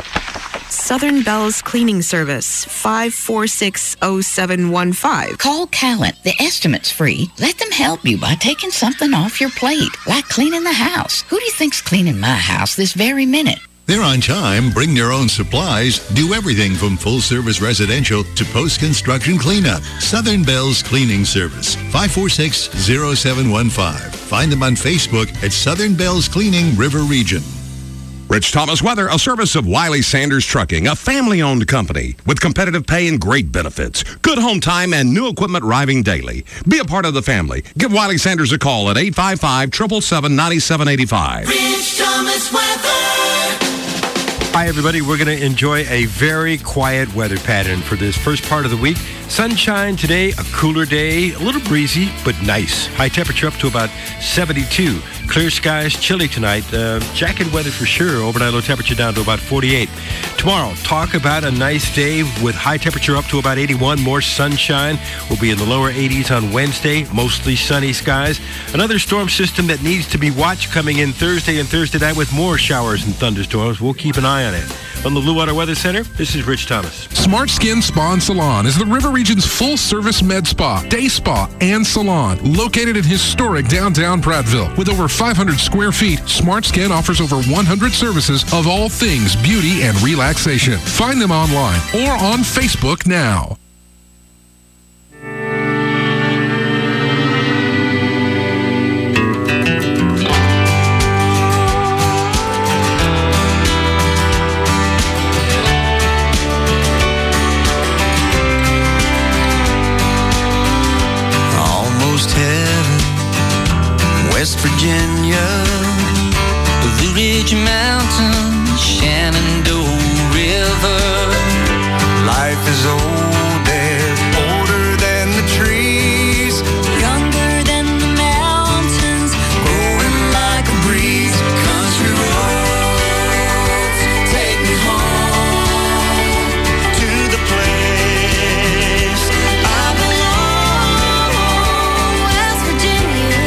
Speaker 19: Southern Bell's Cleaning Service, five four six oh seven one five.
Speaker 20: Call Callant. The estimate's free. Let them help you by taking something off your plate, like cleaning the house. Who do you think's cleaning my house this very minute?
Speaker 21: They're on time, bring their own supplies, do everything from full-service residential to post-construction cleanup. Southern Bell's Cleaning Service, five four six oh seven one five. Find them on Facebook at Southern Bell's Cleaning River Region.
Speaker 22: Rich Thomas Weather, a service of Wiley Sanders Trucking, a family-owned company with competitive pay and great benefits. Good home time and new equipment arriving daily. Be a part of the family. Give Wiley Sanders a call at eight five five, seven seven seven, nine seven eight five.
Speaker 3: Rich Thomas Weather.
Speaker 4: Hi, everybody. We're going to enjoy a very quiet weather pattern for this first part of the week. Sunshine today, a cooler day, a little breezy, but nice. High temperature up to about seventy-two. Clear skies, chilly tonight. Uh, jacket weather for sure. Overnight low temperature down to about forty-eight. Tomorrow, talk about a nice day with high temperature up to about eighty-one. More sunshine. We'll be in the lower eighties on Wednesday. Mostly sunny skies. Another storm system that needs to be watched coming in Thursday and Thursday night with more showers and thunderstorms. We'll keep an eye on it. From the Blue Water Weather Center, this is Rich Thomas.
Speaker 5: Smart Skin Spa and Salon is the River Region's full-service med spa, day spa, and salon. Located in historic downtown Prattville. With over five hundred square feet, Smart Skin offers over one hundred services of all things beauty and relaxation. Find them online or on Facebook now.
Speaker 23: West Virginia, the Blue Ridge Mountains, Shenandoah River. Life is older, older than the trees, younger than the mountains, growing like a breeze. Country roads take me home to the place I belong, West Virginia.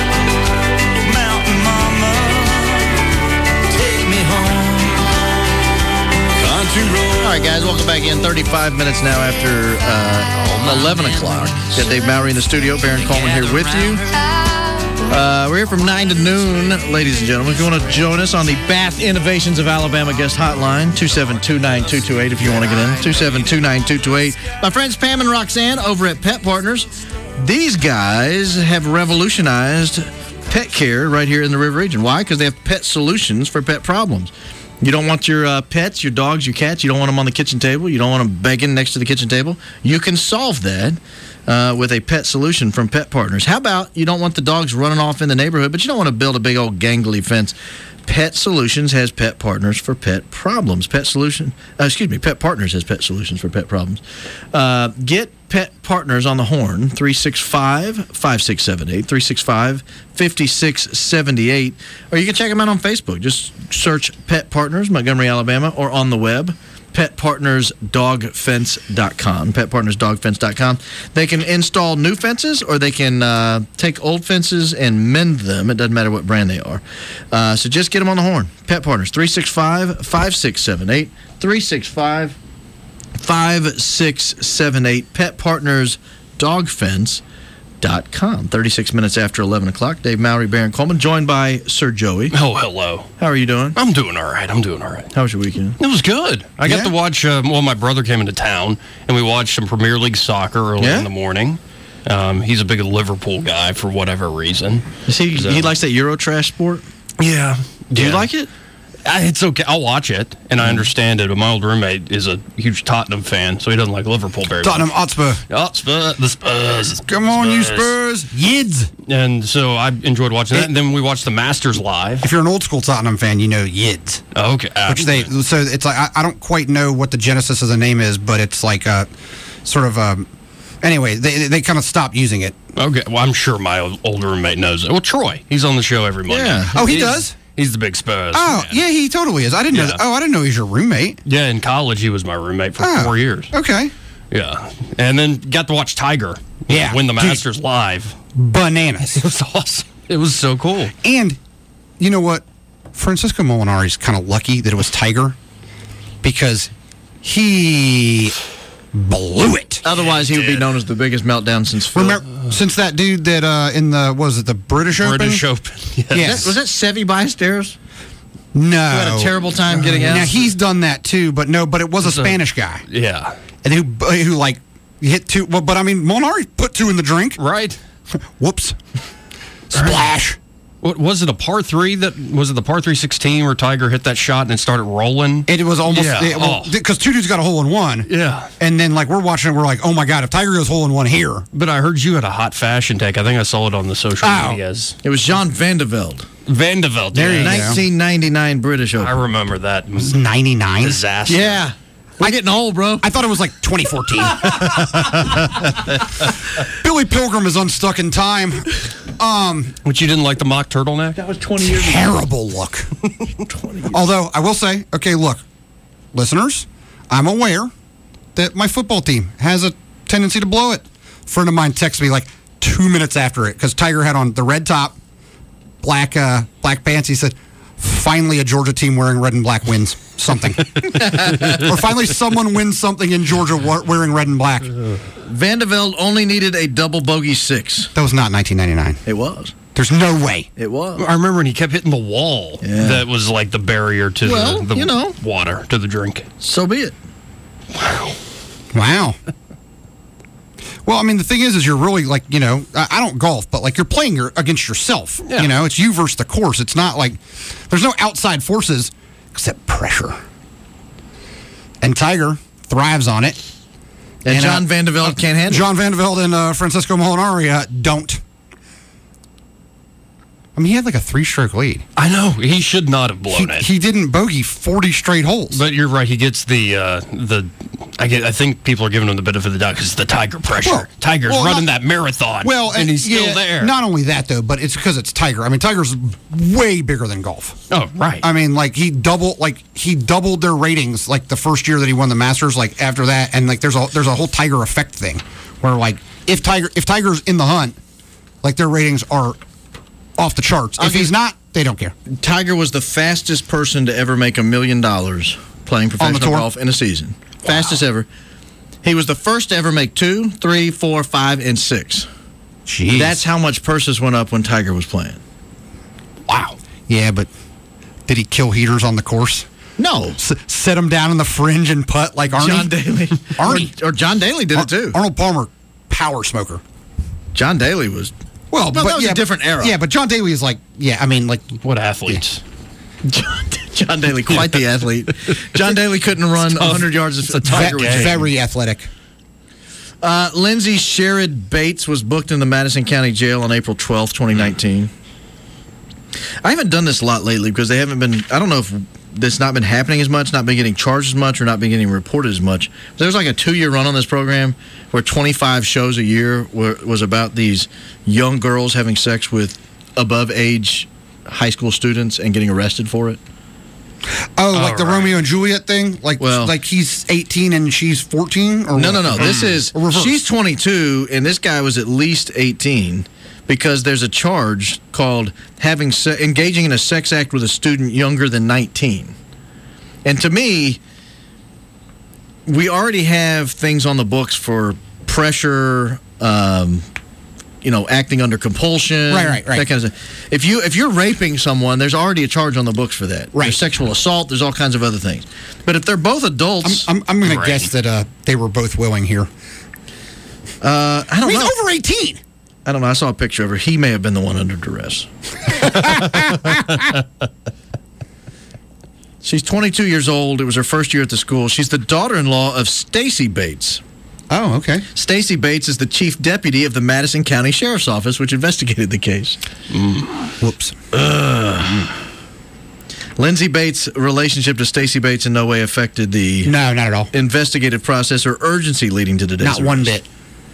Speaker 10: All right, guys, welcome back in. thirty-five minutes now after uh, eleven o'clock. Got Dave Mowry in the studio. Baron Coleman here with you. Uh, we're here from nine to noon, ladies and gentlemen. If you want to join us on the Bath Innovations of Alabama guest hotline, two seven two, nine two two eight if you want to get in, two seven two, nine two two eight. My friends Pam and Roxanne over at Pet Partners. These guys have revolutionized pet care right here in the River Region. Why? Because they have pet solutions for pet problems. You don't want your uh, pets, your dogs, your cats, you don't want them on the kitchen table, you don't want them begging next to the kitchen table. You can solve that uh, with a pet solution from Pet Partners. How about you don't want the dogs running off in the neighborhood, but you don't want to build a big old gangly fence? Pet Solutions has Pet Partners for pet problems. Pet Solution, uh, excuse me, Pet Partners has Pet Solutions for pet problems. Uh, get Pet Partners on the horn, three six five, five six seven eight, three six five, five six seven eight. Or you can check them out on Facebook. Just search Pet Partners, Montgomery, Alabama, or on the web, pet partners dog fence dot com, pet partners dog fence dot com. They can install new fences, or they can uh, take old fences and mend them. It doesn't matter what brand they are. Uh, so just get them on the horn. Pet Partners, three six five, five six seven eight, three six five, five six seven eight. Pet Partners Dog Fence Dot com. thirty-six minutes after eleven o'clock. Dave Mowry, Baron Coleman, joined by Sir Joey.
Speaker 1: Oh, hello.
Speaker 10: How are you doing?
Speaker 1: I'm doing all right. I'm doing all right.
Speaker 10: How was your weekend?
Speaker 1: It was good. I
Speaker 10: Yeah?
Speaker 1: got to watch, uh, well, my brother came into town, and we watched some Premier League soccer early
Speaker 10: Yeah?
Speaker 1: in the morning. Um, he's a big Liverpool guy for whatever reason.
Speaker 10: Is he,
Speaker 1: So-
Speaker 10: he likes that Euro trash sport?
Speaker 1: Yeah.
Speaker 10: Do you
Speaker 1: Yeah.
Speaker 10: like it?
Speaker 1: I, it's okay. I'll watch it, and I understand it, but my old roommate is a huge Tottenham fan, so he doesn't like Liverpool very
Speaker 11: Tottenham
Speaker 1: much.
Speaker 11: Hotspur.
Speaker 1: Hotspur. The Spurs.
Speaker 11: Come on, you Spurs. Yids.
Speaker 1: And so I enjoyed watching that, and then we watched the Masters live.
Speaker 11: If you're an old school Tottenham fan, you know Yids.
Speaker 1: Okay.
Speaker 11: Which they so it's like I, I don't quite know what the genesis of the name is, but it's like a sort of um anyway, they they kind of stopped using it.
Speaker 1: Okay, well, I'm sure my old, old roommate knows it. Well, Troy, he's on the show every Monday.
Speaker 11: Yeah. Oh, he
Speaker 1: He's-
Speaker 11: does?
Speaker 1: He's the big Spurs.
Speaker 11: Oh, yeah, he totally is. I didn't know
Speaker 1: Yeah.
Speaker 11: that. Oh, I didn't know he's your roommate.
Speaker 1: Yeah, in college, he was my roommate for
Speaker 11: Oh,
Speaker 1: four years.
Speaker 11: Okay.
Speaker 1: Yeah. And then got to watch Tiger
Speaker 11: Yeah.
Speaker 1: win the
Speaker 11: Dude.
Speaker 1: Masters live.
Speaker 11: Bananas.
Speaker 1: It was awesome. It was so cool.
Speaker 11: And you know what? Francisco Molinari's kind of lucky that it was Tiger because he blew it.
Speaker 10: Otherwise, he would be known as the biggest meltdown since Phil.
Speaker 11: Remember, since that dude that uh, in the, what was it, the British Open?
Speaker 1: British Open. Yes.
Speaker 11: Yes.
Speaker 10: Was that Seve Ballesteros?
Speaker 11: No.
Speaker 10: Who had a terrible time getting out?
Speaker 11: Now, he's done that too, but no, but it was a
Speaker 1: It's a-
Speaker 11: Spanish guy.
Speaker 1: Yeah.
Speaker 11: And who, who like, hit two, well, but I mean, Molinari put two in the drink.
Speaker 1: Right.
Speaker 11: Whoops. Splash.
Speaker 1: What was it? A par three that was it? The par three sixteen where Tiger hit that shot and it started rolling.
Speaker 11: It was almost
Speaker 1: Yeah.
Speaker 11: because
Speaker 1: Oh.
Speaker 11: two dudes got a hole in one.
Speaker 1: Yeah.
Speaker 11: And then like we're watching it, we're like, oh my god, if Tiger goes hole in one here.
Speaker 1: But I heard you had a hot fashion take. I think I saw it on the social
Speaker 11: Oh.
Speaker 1: medias.
Speaker 10: It was Jean Van de Velde.
Speaker 1: Van de Velde.
Speaker 11: There you
Speaker 1: yeah.
Speaker 11: go.
Speaker 10: nineteen ninety-nine British Open.
Speaker 1: I remember that. It was
Speaker 11: ninety-nine.
Speaker 1: disaster.
Speaker 10: Yeah. We're getting old, bro.
Speaker 11: I thought it was like twenty fourteen. Billy Pilgrim is unstuck in time. Um,
Speaker 1: Which you didn't like the mock turtleneck?
Speaker 10: That was twenty years ago.
Speaker 11: terrible look. Although I will say, okay, look, listeners, I'm aware that my football team has a tendency to blow it. A friend of mine texted me like two minutes after it because Tiger had on the red top, black uh, black pants. He said, "Finally, a Georgia team wearing red and black wins something." Or finally, someone wins something in Georgia wa- wearing red and black.
Speaker 10: Van de Velde only needed a double bogey six.
Speaker 11: That was not nineteen ninety-nine.
Speaker 10: It was.
Speaker 11: There's no way.
Speaker 10: It was.
Speaker 1: I remember when he kept hitting the wall.
Speaker 10: Yeah.
Speaker 1: That was like the barrier to
Speaker 10: Well,
Speaker 1: the, the
Speaker 10: you know.
Speaker 1: water, to the drink.
Speaker 10: So be it.
Speaker 11: Wow. Well, I mean, the thing is, is you're really like, you know, I, I don't golf, but like you're playing your, against yourself.
Speaker 1: Yeah.
Speaker 11: You know, it's you versus the course. It's not like there's no outside forces except pressure. And Tiger thrives on it.
Speaker 10: And,
Speaker 11: And,
Speaker 10: John
Speaker 11: uh,
Speaker 10: Van de Velde can't handle
Speaker 11: John Van de Velde and uh, Francisco Molinari uh, don't. I mean, he had like a three-stroke lead.
Speaker 1: I know. He should not have blown
Speaker 11: He,
Speaker 1: it.
Speaker 11: he didn't bogey forty straight holes.
Speaker 1: But you're right. He gets the uh, the. I get. I think people are giving him the benefit of the doubt because the Tiger pressure.
Speaker 11: Well,
Speaker 1: Tiger's
Speaker 11: well,
Speaker 1: running
Speaker 11: not-
Speaker 1: that marathon.
Speaker 11: Well,
Speaker 1: and he's still
Speaker 11: yeah,
Speaker 1: there.
Speaker 11: Not only that, though, but it's because it's Tiger. I mean, Tiger's way bigger than golf.
Speaker 1: Oh, right.
Speaker 11: I mean, like he doubled, like he doubled their ratings, like the first year that he won the Masters. Like after that, and like there's a there's a whole Tiger effect thing, where like if Tiger if Tiger's in the hunt, like their ratings are off the charts.
Speaker 10: I'll
Speaker 11: if he's
Speaker 10: give-
Speaker 11: not, they don't care.
Speaker 10: Tiger was the fastest person to ever make a million dollars playing professional
Speaker 11: tour?
Speaker 10: golf in a season. Fastest ever. He was the first to ever make two, three, four, five, and six.
Speaker 11: Jeez.
Speaker 10: That's how much purses went up when Tiger was playing.
Speaker 11: Wow. Yeah, but did he kill heaters on the course?
Speaker 10: No.
Speaker 11: S- set him down in the fringe and putt like Arnie.
Speaker 10: John Daly.
Speaker 11: Arnie.
Speaker 10: Or, or John Daly did
Speaker 11: Ar-
Speaker 10: it too.
Speaker 11: Arnold Palmer, power smoker.
Speaker 10: John Daly was.
Speaker 11: Well,
Speaker 10: No,
Speaker 11: but
Speaker 10: that was
Speaker 11: yeah,
Speaker 10: a different
Speaker 11: but-
Speaker 10: era.
Speaker 11: Yeah, but John Daly is like, yeah, I mean, like,
Speaker 1: what athletes?
Speaker 10: John, John Daly, quite the athlete. John Daly couldn't run one hundred yards as a Tiger
Speaker 11: ve-
Speaker 10: was taking.
Speaker 11: very athletic.
Speaker 10: Uh, Lindsay Sherrod Bates was booked in the Madison County Jail on April twelfth, twenty nineteen. I haven't done this a lot lately because they haven't been, I don't know if this not been happening as much, not been getting charged as much, or not been getting reported as much. There was like a two-year run on this program where twenty-five shows a year were, was about these young girls having sex with above-age high school students and getting arrested for it.
Speaker 11: Oh, like the Romeo and Juliet thing? Like,
Speaker 10: Well-
Speaker 11: like he's eighteen and she's fourteen? Or
Speaker 10: No,
Speaker 11: what?
Speaker 10: no, no. This is
Speaker 11: Or reverse?
Speaker 10: she's twenty-two and this guy was at least eighteen because there's a charge called having se- engaging in a sex act with a student younger than nineteen. And to me, we already have things on the books for pressure, um, you know, acting under compulsion.
Speaker 11: Right, right, right.
Speaker 10: That kind of stuff. If, you, if you're raping someone, there's already a charge on the books for that.
Speaker 11: Right.
Speaker 10: There's sexual assault. There's all kinds of other things. But if they're both adults...
Speaker 11: I'm, I'm, I'm going
Speaker 10: Right.
Speaker 11: to guess that uh, they were both willing here.
Speaker 10: Uh, I don't
Speaker 11: He's
Speaker 10: know.
Speaker 11: over eighteen.
Speaker 10: I don't know. I saw a picture of her. He may have been the one under duress. She's twenty-two years old. It was her first year at the school. She's the daughter-in-law of Stacy Bates.
Speaker 11: Oh, okay.
Speaker 10: Stacy Bates is the chief deputy of the Madison County Sheriff's Office, which investigated the case.
Speaker 11: Mm. Whoops.
Speaker 10: Uh, Lindsay Bates' relationship to Stacy Bates in no way affected the
Speaker 11: no, not at all
Speaker 10: investigative process or urgency leading to today's
Speaker 11: Not one bit.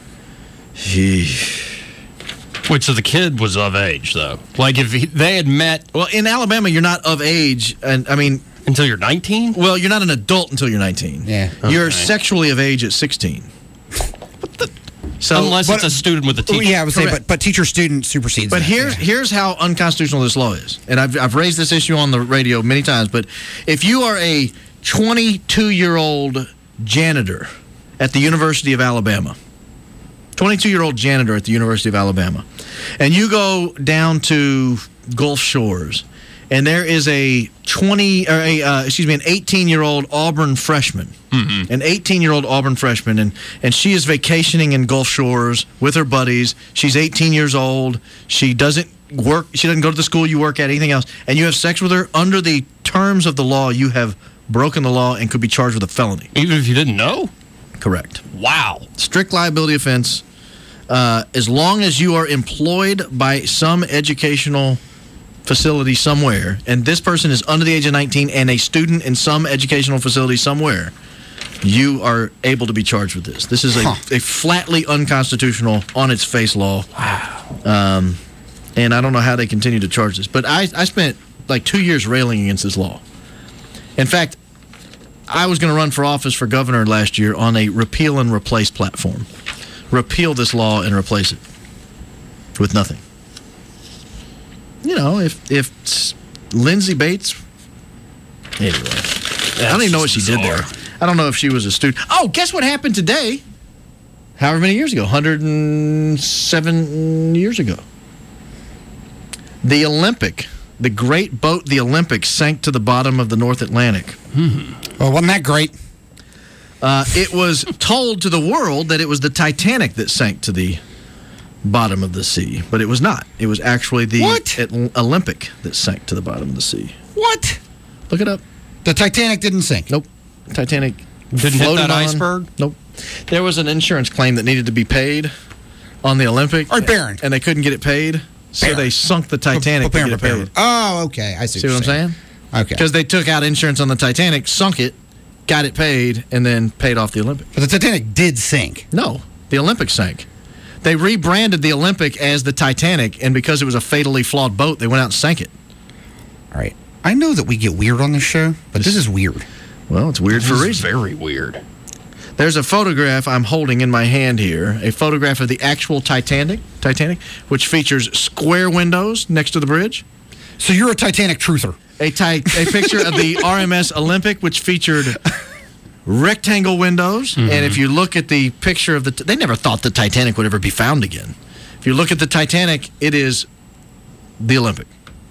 Speaker 1: Wait, so the kid was of age, though? Like, if he, they had met...
Speaker 10: Well, in Alabama, you're not of age, and I mean...
Speaker 1: Until you're nineteen?
Speaker 10: Well, you're not an adult until you're nineteen.
Speaker 11: Yeah.
Speaker 10: You're
Speaker 1: Okay.
Speaker 10: sexually of age at sixteen. So,
Speaker 1: Unless it's a student with a teacher.
Speaker 11: Yeah, I would say,
Speaker 10: Correct.
Speaker 11: but, but teacher-student supersedes
Speaker 10: But
Speaker 11: that,
Speaker 10: here's
Speaker 11: yeah.
Speaker 10: here's how unconstitutional this law is, and I've I've raised this issue on the radio many times. But if you are a twenty-two-year-old janitor at the University of Alabama, twenty-two-year-old janitor at the University of Alabama, and you go down to Gulf Shores, and there is a twenty or a uh, excuse me an eighteen-year-old Auburn freshman.
Speaker 1: Mm-hmm.
Speaker 10: An eighteen-year-old Auburn freshman, and, and she is vacationing in Gulf Shores with her buddies. She's eighteen years old. She doesn't work. She doesn't go to the school you work at, anything else. And you have sex with her under the terms of the law. You have broken the law and could be charged with a felony.
Speaker 1: Even if you didn't know?
Speaker 10: Correct.
Speaker 1: Wow.
Speaker 10: Strict liability offense. Uh, as long as you are employed by some educational facility somewhere, and this person is under the age of nineteen and a student in some educational facility somewhere, you are able to be charged with this. This is a,
Speaker 11: Huh.
Speaker 10: a flatly unconstitutional, on its face law. Wow. Um, and I don't know how they continue to charge this. But I, I spent like two years railing against this law. In fact, I was going to run for office for governor last year on a repeal and replace platform. Repeal this law and replace it with nothing. You know, if if Lindsay Bates... Anyway, I don't even know what she did there. I don't know if she was a student. Oh, guess what happened today? However many years ago, one hundred seven years ago. The Olympic, the great boat, the Olympic, sank to the bottom of the North Atlantic.
Speaker 11: Hmm. Well, wasn't that great?
Speaker 10: Uh, it was told to the world that it was the Titanic that sank to the bottom of the sea, but it was not. It was actually the
Speaker 11: What?
Speaker 10: At- Olympic that sank to the bottom of the sea.
Speaker 11: What?
Speaker 10: Look it up.
Speaker 11: The Titanic didn't sink.
Speaker 10: Nope. Titanic
Speaker 1: Didn't hit
Speaker 10: floated
Speaker 1: that
Speaker 10: on.
Speaker 1: iceberg?
Speaker 10: Nope. There was an insurance claim that needed to be paid on the Olympic.
Speaker 11: All right, Barron.
Speaker 10: And they couldn't get it paid, so
Speaker 11: Barron.
Speaker 10: they sunk the Titanic to
Speaker 11: Prepare,
Speaker 10: get it
Speaker 11: prepare.
Speaker 10: paid.
Speaker 11: Oh, okay. I see,
Speaker 10: See what I'm saying?
Speaker 11: Okay.
Speaker 10: Because they took out insurance on the Titanic, sunk it, got it paid, and then paid off the Olympic.
Speaker 11: But the Titanic did sink.
Speaker 10: No, the Olympic sank. They rebranded the Olympic as the Titanic, and because it was a fatally flawed boat, they went out and sank it.
Speaker 11: All right. I know that we get weird on this show, but this is weird.
Speaker 10: Well, it's weird for a
Speaker 1: This is
Speaker 10: reason.
Speaker 1: very weird.
Speaker 10: There's a photograph I'm holding in my hand here, a photograph of the actual Titanic, Titanic, which features square windows next to the bridge.
Speaker 11: So you're a Titanic truther.
Speaker 10: A, ti- a picture of the R M S Olympic, which featured rectangle windows.
Speaker 1: Mm-hmm.
Speaker 10: And if you look at the picture of the... T- they never thought the Titanic would ever be found again. If you look at the Titanic, it is the Olympic.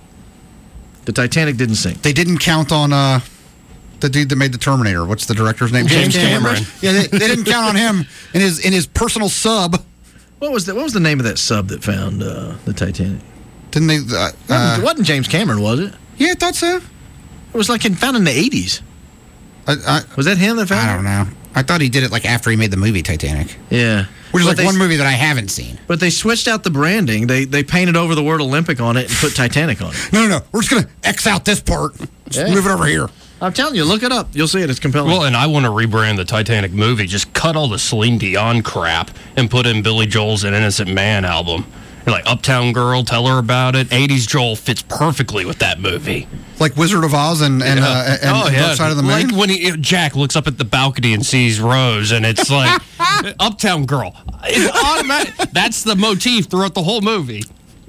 Speaker 10: The Titanic didn't sink.
Speaker 11: They didn't count on uh, the dude that made the Terminator. What's the director's name?
Speaker 1: James Cameron.
Speaker 11: Yeah, they, they didn't count on him in his in his personal sub.
Speaker 10: What was the, what was the name of that sub that found uh, the Titanic?
Speaker 11: Didn't they? Uh,
Speaker 10: it wasn't James Cameron, was it?
Speaker 11: Yeah, I thought so.
Speaker 10: It was like in, found in the eighties.
Speaker 11: I, I,
Speaker 10: Was that him that found
Speaker 11: I
Speaker 10: it?
Speaker 11: don't know. I thought he did it like after he made the movie Titanic,
Speaker 10: Yeah.
Speaker 11: which is
Speaker 10: But
Speaker 11: like
Speaker 10: they-
Speaker 11: one movie that I haven't seen.
Speaker 10: But they switched out the branding. They they painted over the word Olympic on it and put Titanic on it.
Speaker 11: No, no, no. We're just gonna X out this part. Just
Speaker 10: Yeah.
Speaker 11: move it over here.
Speaker 10: I'm telling you, look it up. You'll see it. It's compelling.
Speaker 1: Well, and I want to rebrand the Titanic movie. Just cut all the Celine Dion crap and put in Billy Joel's An Innocent Man album. You're like Uptown Girl, Tell Her About It. eighties Joel fits perfectly with that movie.
Speaker 11: Like Wizard of Oz and and,
Speaker 1: Yeah.
Speaker 11: uh, and
Speaker 1: oh, yeah.
Speaker 11: Dark Side of the Moon.
Speaker 1: Like when he, Jack looks up at the balcony and sees Rose, and it's like Uptown Girl. It's automatic. That's the motif throughout the whole movie.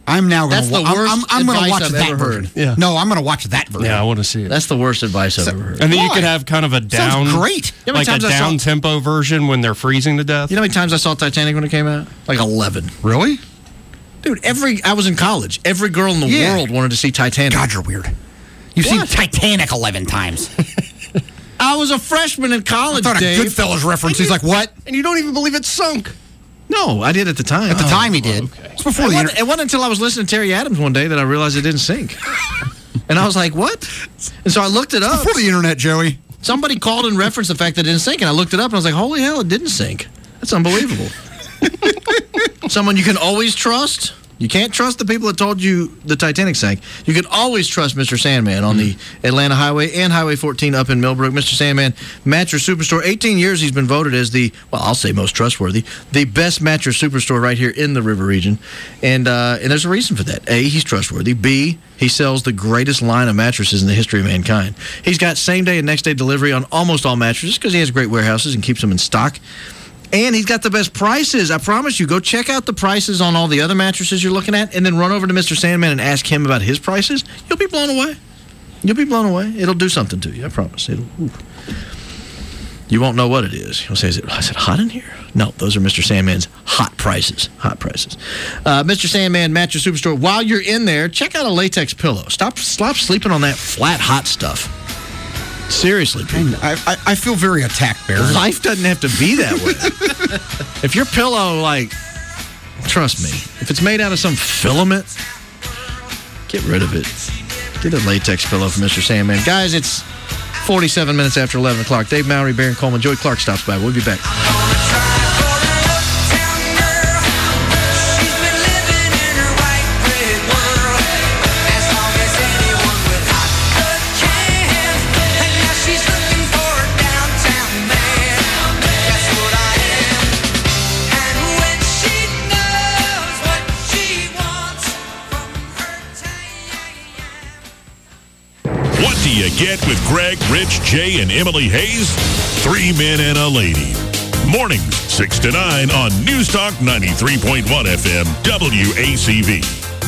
Speaker 11: I'm now going
Speaker 10: That's
Speaker 11: to.
Speaker 10: the
Speaker 11: Wa-
Speaker 10: worst
Speaker 11: I'm, I'm, I'm going to
Speaker 10: advice
Speaker 11: watch
Speaker 10: I've
Speaker 11: that
Speaker 10: ever
Speaker 11: version.
Speaker 10: heard. Yeah.
Speaker 11: No, I'm going to watch that version.
Speaker 1: Yeah, I want to see it.
Speaker 10: That's the worst advice I've ever heard.
Speaker 1: And then you
Speaker 11: Why?
Speaker 1: could have kind of a down,
Speaker 11: Sounds great.
Speaker 10: You know how
Speaker 1: like
Speaker 10: many
Speaker 1: a
Speaker 10: times I saw-
Speaker 1: down tempo version when they're freezing to death.
Speaker 10: You know how many times I saw Titanic when it came out? Like eleven.
Speaker 11: Really?
Speaker 10: Dude, every I was in college. Every girl in the
Speaker 11: Yeah.
Speaker 10: world wanted to see Titanic.
Speaker 11: God, you're weird. You've
Speaker 10: What?
Speaker 11: seen Titanic eleven times.
Speaker 10: I was a freshman in college,
Speaker 11: I thought
Speaker 10: Dave.
Speaker 11: a Goodfellas reference. He's like, what?
Speaker 1: And you don't even believe it sunk.
Speaker 10: No, I did at the time.
Speaker 11: At the time he did. It's before
Speaker 10: It
Speaker 11: the
Speaker 10: wasn't,
Speaker 11: internet.
Speaker 10: it wasn't until I was listening to Terry Adams one day that I realized it didn't sink. And I was like, what? And so I looked it up.
Speaker 11: Before the internet, Joey.
Speaker 10: Somebody called and referenced the fact that it didn't sink, and I looked it up, and I was like, holy hell, it didn't sink. That's unbelievable. Someone you can always trust. You can't trust the people that told you the Titanic sank. You can always trust Mister Sandman on the Atlanta Highway and Highway fourteen up in Millbrook. Mister Sandman, mattress superstore. eighteen years he's been voted as the, well, I'll say most trustworthy, the best mattress superstore right here in the River region. And, uh, and there's a reason for that. A, he's trustworthy. B, he sells the greatest line of mattresses in the history of mankind. He's got same-day and next-day delivery on almost all mattresses because he has great warehouses and keeps them in stock. And he's got the best prices. I promise you. Go check out the prices on all the other mattresses you're looking at, and then run over to Mister Sandman and ask him about his prices. You'll be blown away. You'll be blown away. It'll do something to you. I promise. It'll. Ooh. You won't know what it is. You'll say, "Is it? Is it hot in here?" No, those are Mister Sandman's hot prices. Hot prices. Uh, Mister Sandman Mattress Superstore. While you're in there, check out a latex pillow. Stop. Stop sleeping on that flat hot stuff. Seriously, people.
Speaker 11: I, I, I feel very attacked, Bear.
Speaker 10: Life doesn't have to be that way. If your pillow, like, trust me, if it's made out of some filament, get rid of it. Get a latex pillow from Mister Sandman. Guys, it's forty-seven minutes after eleven o'clock. Dave Mowry, Baron Coleman, Joey Clark stops by. We'll be back.
Speaker 9: What do you get with Greg, Rich, Jay, and Emily Hayes? Three men and a lady. Mornings, six to nine on News Talk ninety-three point one F M, W A C V.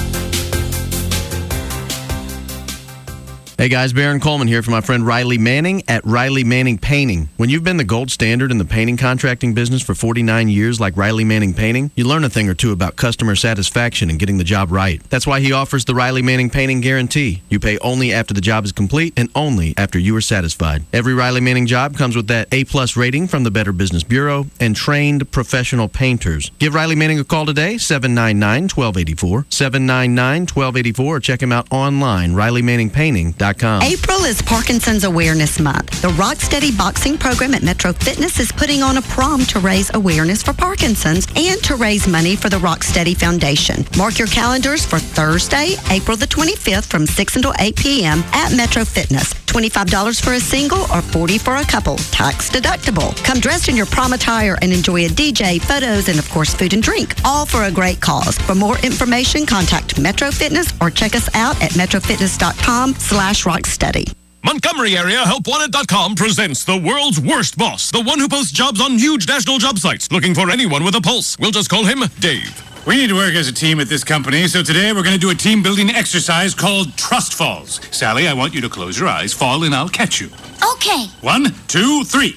Speaker 10: Hey guys, Baron Coleman here for my friend Riley Manning at Riley Manning Painting. When you've been the gold standard in the painting contracting business for forty-nine years like Riley Manning Painting, you learn a thing or two about customer satisfaction and getting the job right. That's why he offers the Riley Manning Painting Guarantee. You pay only after the job is complete and only after you are satisfied. Every Riley Manning job comes with that A-plus rating from the Better Business Bureau and trained professional painters. Give Riley Manning a call today, seven nine nine, one two eight four, seven nine nine, one two eight four, or check him out online, riley manning painting dot com.
Speaker 2: April is Parkinson's Awareness Month. The Rocksteady Boxing Program at Metro Fitness is putting on a prom to raise awareness for Parkinson's and to raise money for the Rocksteady Foundation. Mark your calendars for Thursday, April the twenty-fifth from six until eight p.m. at Metro Fitness. twenty-five dollars for a single or forty dollars for a couple. Tax deductible. Come dressed in your prom attire and enjoy a D J, photos, and of course food and drink. All for a great cause. For more information, contact Metro Fitness or check us out at metrofitness.com slash rocksteady.
Speaker 6: Montgomery Area Help Wanted dot com presents the world's worst boss, the one who posts jobs on huge national job sites, looking for anyone with a pulse. We'll just call him Dave.
Speaker 8: We need to work as a team at this company, so today we're going to do a team-building exercise called Trust Falls. Sally, I want you to close your eyes, fall, and I'll catch you.
Speaker 23: Okay.
Speaker 8: One, two, three.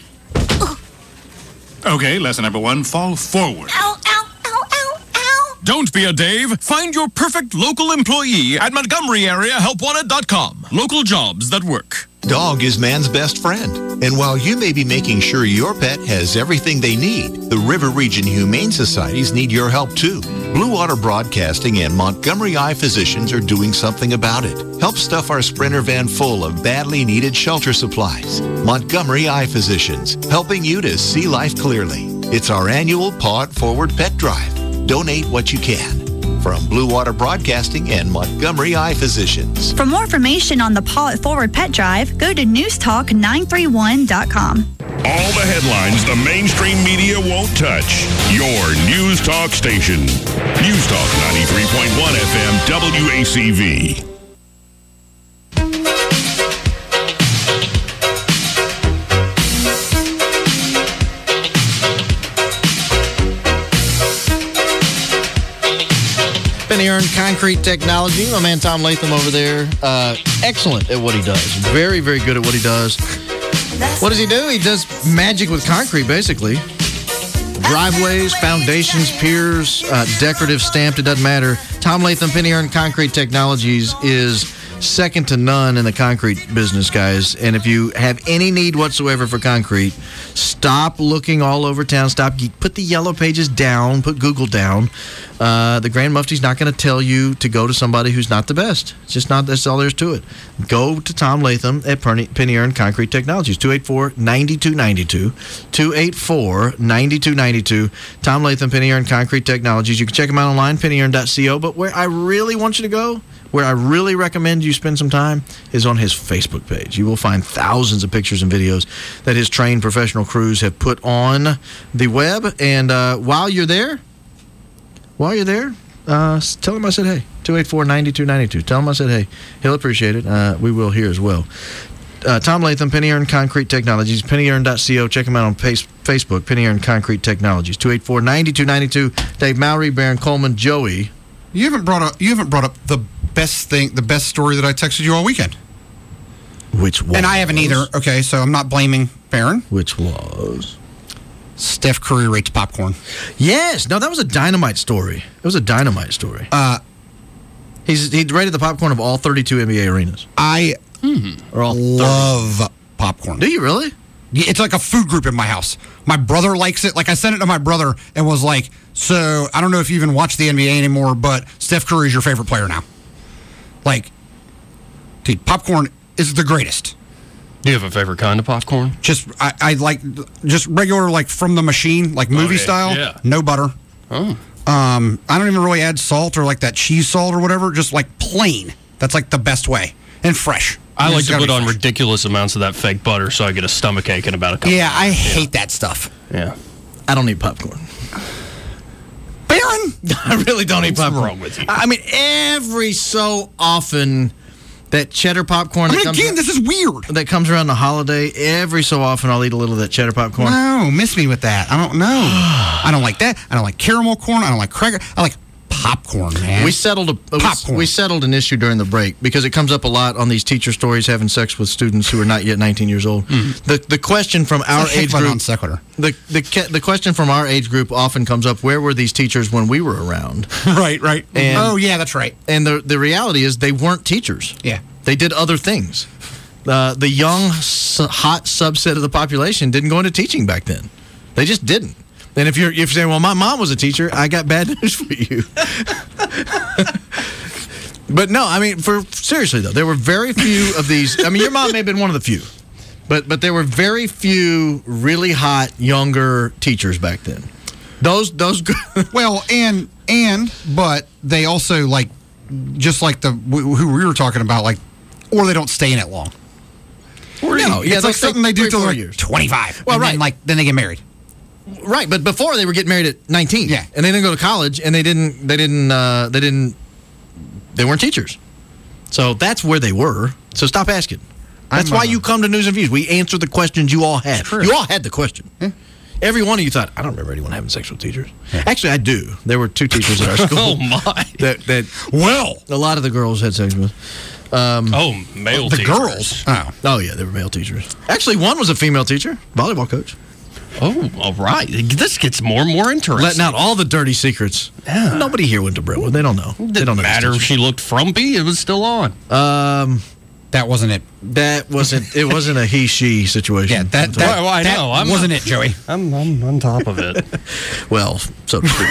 Speaker 8: Okay, lesson number one, fall forward.
Speaker 23: Ow, ow, ow, ow, ow.
Speaker 6: Don't be a Dave. Find your perfect local employee at Montgomery Area Help Wanted dot com. Local jobs that work.
Speaker 24: Dog is man's best friend. And while you may be making sure your pet has everything they need, the River Region Humane Societies need your help too. Blue Water Broadcasting and Montgomery Eye Physicians are doing something about it. Help stuff our Sprinter van full of badly needed shelter supplies. Montgomery Eye Physicians, helping you to see life clearly. It's our annual Paw It Forward Pet Drive. Donate what you can. From Blue Water Broadcasting and Montgomery Eye Physicians.
Speaker 7: For more information on the Paw It Forward Pet Drive, go to news talk nine three one dot com.
Speaker 9: All the headlines the mainstream media won't touch. Your News Talk station. News Talk ninety-three point one F M W A C V.
Speaker 10: Been Pinion Concrete Technology. My man Tom Latham over there, uh, excellent at what he does. Very, very good at what he does. What does he do? He does magic with concrete, basically. Driveways, foundations, piers, uh, decorative stamped, it doesn't matter. Tom Latham, Pinion Concrete Technologies is second to none in the concrete business, guys. And if you have any need whatsoever for concrete, stop looking all over town. Stop. Put the yellow pages down. Put Google down. Uh, the Grand Mufti's not going to tell you to go to somebody who's not the best. It's just not. That's all there is to it. Go to Tom Latham at Pinion Concrete Technologies. two eight four, nine two nine two. two eight four, nine two nine two. Tom Latham, Pinion Concrete Technologies. You can check them out online, pinion dot co. But where I really want you to go, where I really recommend you spend some time, is on his Facebook page. You will find thousands of pictures and videos that his trained professional crews have put on the web. And uh, while you're there, while you're there, uh, tell him I said hey. two eight four, nine two nine two. Tell him I said hey. He'll appreciate it. Uh, we will here as well. Uh, Tom Latham, Pinion Concrete Technologies, pinion dot co. Check him out on pace, Facebook, Pinion Concrete Technologies. two eight four, nine two nine two. Dave Mowry, Baron Coleman, Joey.
Speaker 11: You haven't brought up. You haven't brought up the best thing, the best story that I texted you all weekend.
Speaker 10: Which was?
Speaker 11: And I haven't either. Okay, so I'm not blaming Baron.
Speaker 10: Which was?
Speaker 11: Steph Curry rates popcorn.
Speaker 10: Yes. No, that was a dynamite story. It was a dynamite story.
Speaker 11: Uh,
Speaker 10: He's he rated the popcorn of all thirty-two N B A arenas.
Speaker 11: I
Speaker 10: mm-hmm. or all
Speaker 11: love popcorn.
Speaker 10: Do you really?
Speaker 11: It's like a food group in my house. My brother likes it. Like, I sent it to my brother and was like, so I don't know if you even watch the N B A anymore, but Steph Curry is your favorite player now. Like, dude, popcorn is the greatest.
Speaker 1: Do you have a favorite kind of popcorn?
Speaker 11: Just, I, I like, just regular, like, from the machine, like movie
Speaker 1: okay.
Speaker 11: style.
Speaker 1: Yeah.
Speaker 11: No butter.
Speaker 1: Oh.
Speaker 11: Um, I don't even really add salt or, like, that cheese salt or whatever. Just, like, plain. That's, like, the best way. And fresh.
Speaker 1: I
Speaker 11: You
Speaker 1: like
Speaker 11: just
Speaker 1: to
Speaker 11: gotta
Speaker 1: put
Speaker 11: be
Speaker 1: on
Speaker 11: fresh.
Speaker 1: ridiculous amounts of that fake butter so I get a stomach ache in about a couple
Speaker 11: Yeah, I
Speaker 1: hours.
Speaker 11: hate that stuff.
Speaker 1: Yeah.
Speaker 10: I don't eat popcorn.
Speaker 11: Baron!
Speaker 10: I really don't eat
Speaker 1: What's
Speaker 10: popcorn.
Speaker 1: wrong with you?
Speaker 10: I mean, every so often, that cheddar popcorn
Speaker 11: I
Speaker 10: that
Speaker 11: mean,
Speaker 10: comes
Speaker 11: again, this is weird.
Speaker 10: that comes around the holiday, every so often I'll eat a little of that cheddar popcorn.
Speaker 11: No, miss me with that. I don't know. I don't like that. I don't like caramel corn. I don't like cracker. I like popcorn, man.
Speaker 10: We settled a
Speaker 11: Popcorn.
Speaker 10: We settled an issue during the break because it comes up a lot on these teacher stories having sex with students who are not yet nineteen years old.
Speaker 11: Mm.
Speaker 10: The the question from our
Speaker 11: It's a heck
Speaker 10: age
Speaker 11: of a
Speaker 10: group,
Speaker 11: non sequitur.
Speaker 10: the the ca- the question from our age group often comes up: where were these teachers when we were around?
Speaker 11: right, right.
Speaker 10: And-
Speaker 11: oh, yeah, that's right.
Speaker 10: And the the reality is they weren't teachers.
Speaker 11: Yeah.
Speaker 10: They did other things. Uh, the young, s- hot subset of the population didn't go into teaching back then. They just didn't. And if you're if you're saying, well, my mom was a teacher, I got bad news for you. But no, I mean, for seriously though, there were very few of these. I mean, your mom may have been one of the few, but but there were very few really hot younger teachers back then. Those those.
Speaker 11: Well, and and but they also like just like the who we were talking about, like, or they don't stay in it long.
Speaker 10: No, yeah,
Speaker 11: it's like
Speaker 10: they'll
Speaker 11: something
Speaker 10: stay
Speaker 11: they do
Speaker 10: three,
Speaker 11: till
Speaker 10: four
Speaker 11: they're
Speaker 10: years.
Speaker 11: twenty-five.
Speaker 10: Well,
Speaker 11: and
Speaker 10: right.
Speaker 11: Then, like then they get married.
Speaker 10: Right, but before they were getting married at nineteen.
Speaker 11: Yeah.
Speaker 10: And they didn't go to college, and they didn't, they didn't, uh, they didn't, they weren't teachers. So that's where they were. So stop asking. That's
Speaker 11: I'm,
Speaker 10: why
Speaker 11: uh,
Speaker 10: you come to News and Views. We answer the questions you all had.
Speaker 11: True.
Speaker 10: You all had the question.
Speaker 11: Yeah.
Speaker 10: Every one of you thought, I don't remember anyone having sex with teachers. Actually, I do. There were two teachers at our school.
Speaker 1: Oh, my.
Speaker 10: That, that,
Speaker 11: well,
Speaker 10: a lot of the girls had sex with. Um,
Speaker 1: Oh, male
Speaker 11: the
Speaker 1: teachers.
Speaker 11: girls. Oh,
Speaker 10: oh, yeah, they were male teachers. Actually, one was a female teacher, volleyball coach.
Speaker 1: Oh, all right. This gets more and more interesting.
Speaker 10: Letting out all the dirty secrets.
Speaker 1: Yeah.
Speaker 10: Nobody here went to Brentwood. They don't know.
Speaker 1: It
Speaker 10: they
Speaker 1: didn't
Speaker 10: don't know.
Speaker 1: matter if she looked frumpy. It was still on.
Speaker 10: Um,
Speaker 11: that wasn't it.
Speaker 10: that wasn't. It wasn't a he/she situation.
Speaker 11: Yeah, that that,
Speaker 1: Well, I
Speaker 11: that
Speaker 1: know. I'm
Speaker 11: wasn't
Speaker 1: not-
Speaker 11: it, Joey.
Speaker 1: I'm, I'm on top of it.
Speaker 10: Well, so to speak.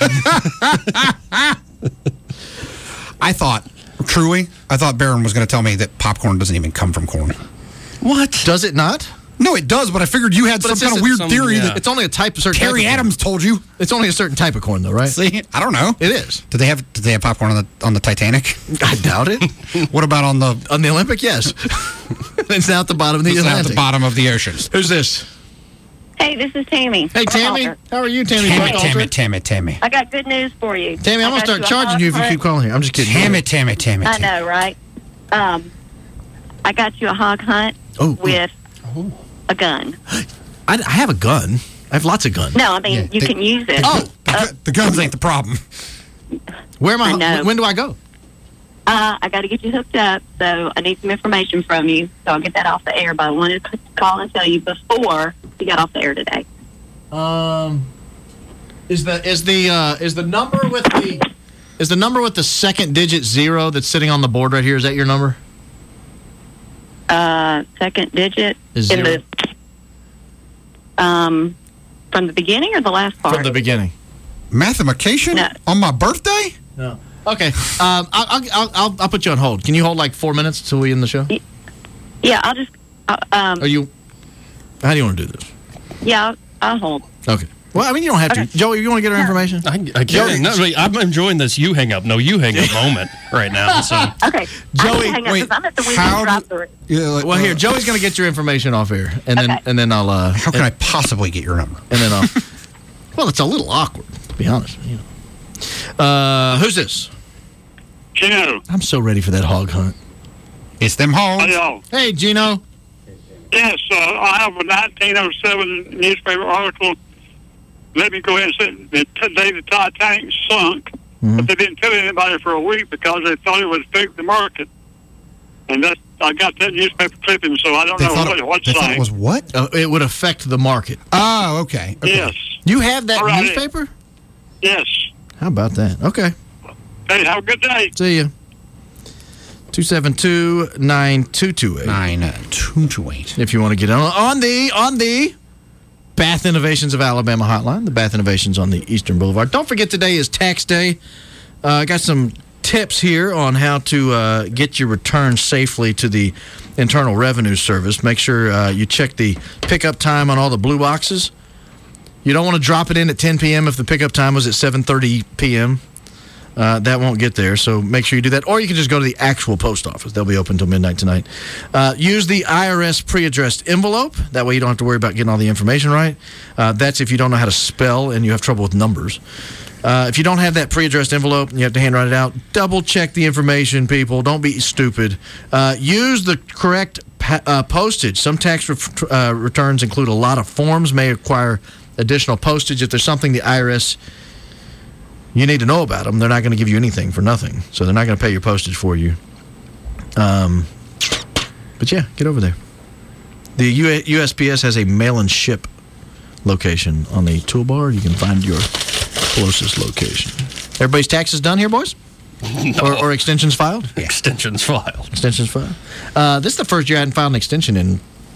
Speaker 11: I thought, truly, I thought Baron was going to tell me that popcorn doesn't even come from corn.
Speaker 10: What? Does it not?
Speaker 11: No, it does, but I figured you had
Speaker 10: But
Speaker 11: some
Speaker 10: it's
Speaker 11: kind
Speaker 10: just
Speaker 11: of weird
Speaker 1: some-
Speaker 11: theory
Speaker 1: yeah.
Speaker 11: that
Speaker 10: It's only a type of certain.
Speaker 11: Terry
Speaker 10: type of
Speaker 11: Adams told you.
Speaker 10: corn. It's only a certain type of corn, though, right?
Speaker 11: See, I don't know.
Speaker 10: It is.
Speaker 11: Did they have Did they have popcorn on the on the Titanic?
Speaker 10: I doubt it.
Speaker 11: What about on the
Speaker 10: On the Olympic, yes. It's now at the bottom of the
Speaker 11: it's at
Speaker 10: Atlantic.
Speaker 11: the bottom of the ocean?
Speaker 10: Who's this?
Speaker 12: Hey, this is Tammy.
Speaker 10: Hey, Tammy.
Speaker 12: Buckalter.
Speaker 10: How are you, Tammy?
Speaker 11: Tammy,
Speaker 10: Buckalter?
Speaker 11: Tammy, Tammy, Tammy.
Speaker 12: I got good news for you.
Speaker 10: Tammy, I'm
Speaker 12: I
Speaker 10: going to
Speaker 12: got
Speaker 10: start
Speaker 12: a
Speaker 10: charging
Speaker 12: hot
Speaker 10: you if you
Speaker 12: hunt.
Speaker 10: keep calling here. I'm just kidding.
Speaker 11: Tammy, Tammy, Tammy,
Speaker 12: I
Speaker 11: Tammy.
Speaker 12: know, right? Um, I got you a hog hunt
Speaker 10: Oh,
Speaker 12: with a gun.
Speaker 10: I, I have a gun. I have lots of guns.
Speaker 12: No, I mean,
Speaker 11: Yeah,
Speaker 12: you
Speaker 11: they-
Speaker 12: can use it.
Speaker 10: Oh,
Speaker 11: The, gu- the guns ain't the problem.
Speaker 10: Where am I?
Speaker 12: I know.
Speaker 10: When do I go?
Speaker 12: Uh, I got to get you hooked up, so I need some information from you. So I'll get that off the air. But I wanted to call and tell you before you got off the air today.
Speaker 10: Um, is the is the uh, is the number with the is the number with the second digit zero that's sitting on the board right here? Is that your number?
Speaker 12: Uh, second digit
Speaker 10: Is
Speaker 12: in
Speaker 10: zero.
Speaker 12: the um from the beginning or the last part?
Speaker 10: From the beginning.
Speaker 11: Mathematication
Speaker 12: No.
Speaker 11: on my birthday?
Speaker 10: No. Okay. Um, I'll, I'll I'll I'll put you on hold. Can you hold like four minutes till we end the show?
Speaker 12: Yeah, I'll just. Uh, um,
Speaker 10: Are you? How do you want to do this?
Speaker 12: Yeah, I'll, I'll hold.
Speaker 10: Okay. Well, I mean, you don't have
Speaker 12: Okay.
Speaker 10: to. Joey, you want to get our information?
Speaker 1: I, I can't. No, wait, I'm enjoying this you hang up, no you hang up moment right now. So.
Speaker 12: Okay.
Speaker 10: Joey,
Speaker 12: hang up
Speaker 10: wait,
Speaker 12: 'cause I'm at the
Speaker 10: how
Speaker 12: weekend
Speaker 10: do-
Speaker 12: drive through.
Speaker 11: Yeah, like,
Speaker 10: Well, here,
Speaker 11: uh,
Speaker 10: Joey's going to get your information off air, and then and then I'll. Uh,
Speaker 11: How can I possibly get your number?
Speaker 10: And then I'll. Well, it's a little awkward, to be honest. You know. Uh, who's this?
Speaker 13: Gino.
Speaker 10: I'm so ready for that hog hunt.
Speaker 11: It's them hogs.
Speaker 13: Hello.
Speaker 10: Hey, Gino.
Speaker 13: Yes, uh, I have a nineteen oh seven newspaper article. Let me go ahead and say that today the Titanic sunk,
Speaker 10: Mm-hmm.
Speaker 13: but they didn't tell anybody for a week because they thought it would affect the market. And that's, I got that newspaper clipping, so I don't
Speaker 11: They
Speaker 13: know
Speaker 11: thought
Speaker 13: what,
Speaker 11: it,
Speaker 13: what
Speaker 11: they thought
Speaker 13: site.
Speaker 11: it was what?
Speaker 10: Uh, it would affect the market.
Speaker 11: Oh, okay. okay.
Speaker 13: Yes.
Speaker 10: You have that
Speaker 13: All right.
Speaker 10: newspaper?
Speaker 13: Yes.
Speaker 10: How about that? Okay.
Speaker 13: Hey, have a good day.
Speaker 10: See you. two seven two, nine two two eight.
Speaker 11: nine two two eight.
Speaker 10: If you want to get on on the on the Bath Innovations of Alabama hotline, the Bath Innovations on the Eastern Boulevard. Don't forget today is tax day. I uh, got some tips here on how to uh, get your return safely to the Internal Revenue Service. Make sure uh, you check the pickup time on all the blue boxes. You don't want to drop it in at ten p.m. if the pickup time was at seven thirty p.m. Uh, that won't get there, so make sure you do that. Or you can just go to the actual post office. They'll be open until midnight tonight. Uh, use the I R S pre-addressed envelope. That way you don't have to worry about getting all the information right. Uh, that's if you don't know how to spell and you have trouble with numbers. Uh, if you don't have that pre-addressed envelope and you have to handwrite it out, double check the information, people. Don't be stupid. Uh, use the correct pa- uh, postage. Some tax re- uh, returns include a lot of forms, may require additional postage. If there's something the I R S you need to know about them, they're not going to give you anything for nothing. So they're not going to pay your postage for you. Um, but yeah, get over there. The U- U S P S has a mail and ship location on the toolbar. You can find your closest location. Everybody's taxes done here, boys?
Speaker 1: No.
Speaker 10: Or, or extensions filed?
Speaker 1: Extensions filed.
Speaker 10: Extensions filed. Uh, this is the first year I hadn't filed an extension in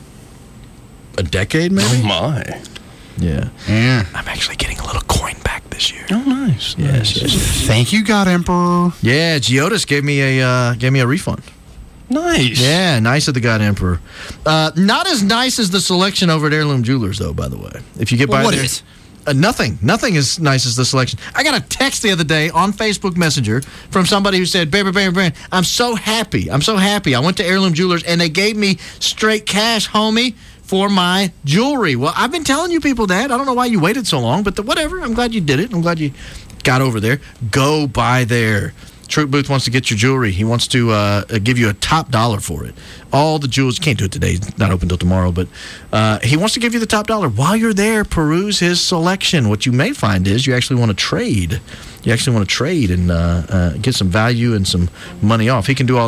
Speaker 10: a decade, maybe?
Speaker 1: Oh, my.
Speaker 10: Yeah.
Speaker 11: Yeah.
Speaker 10: I'm actually getting a little coin back this year.
Speaker 1: Oh, nice.
Speaker 10: Yes, yes, yes.
Speaker 11: Thank you, God Emperor.
Speaker 10: Yeah, Geodis gave me a uh, gave me a refund.
Speaker 1: Nice.
Speaker 10: Yeah, nice of the God Emperor. Uh, not as nice as the selection over at Heirloom Jewelers, though. By the way, if you get
Speaker 11: Well,
Speaker 10: by
Speaker 11: what
Speaker 10: there,
Speaker 11: is?
Speaker 10: Uh, nothing, nothing as nice as the selection. I got a text the other day on Facebook Messenger from somebody who said, "Baby, baby, baby, I'm so happy. I'm so happy. I went to Heirloom Jewelers and they gave me straight cash, homie, for my jewelry." Well, I've been telling you people that. I don't know why you waited so long, but the, whatever. I'm glad you did it. I'm glad you got over there. Go by there. Troop Booth wants to get your jewelry. He wants to uh, give you a top dollar for it. All the jewels, can't do it today. It's not open till tomorrow, but uh, he wants to give you the top dollar. While you're there, peruse his selection. What you may find is you actually want to trade. You actually want to trade and uh, uh, get some value and some money off. He can do all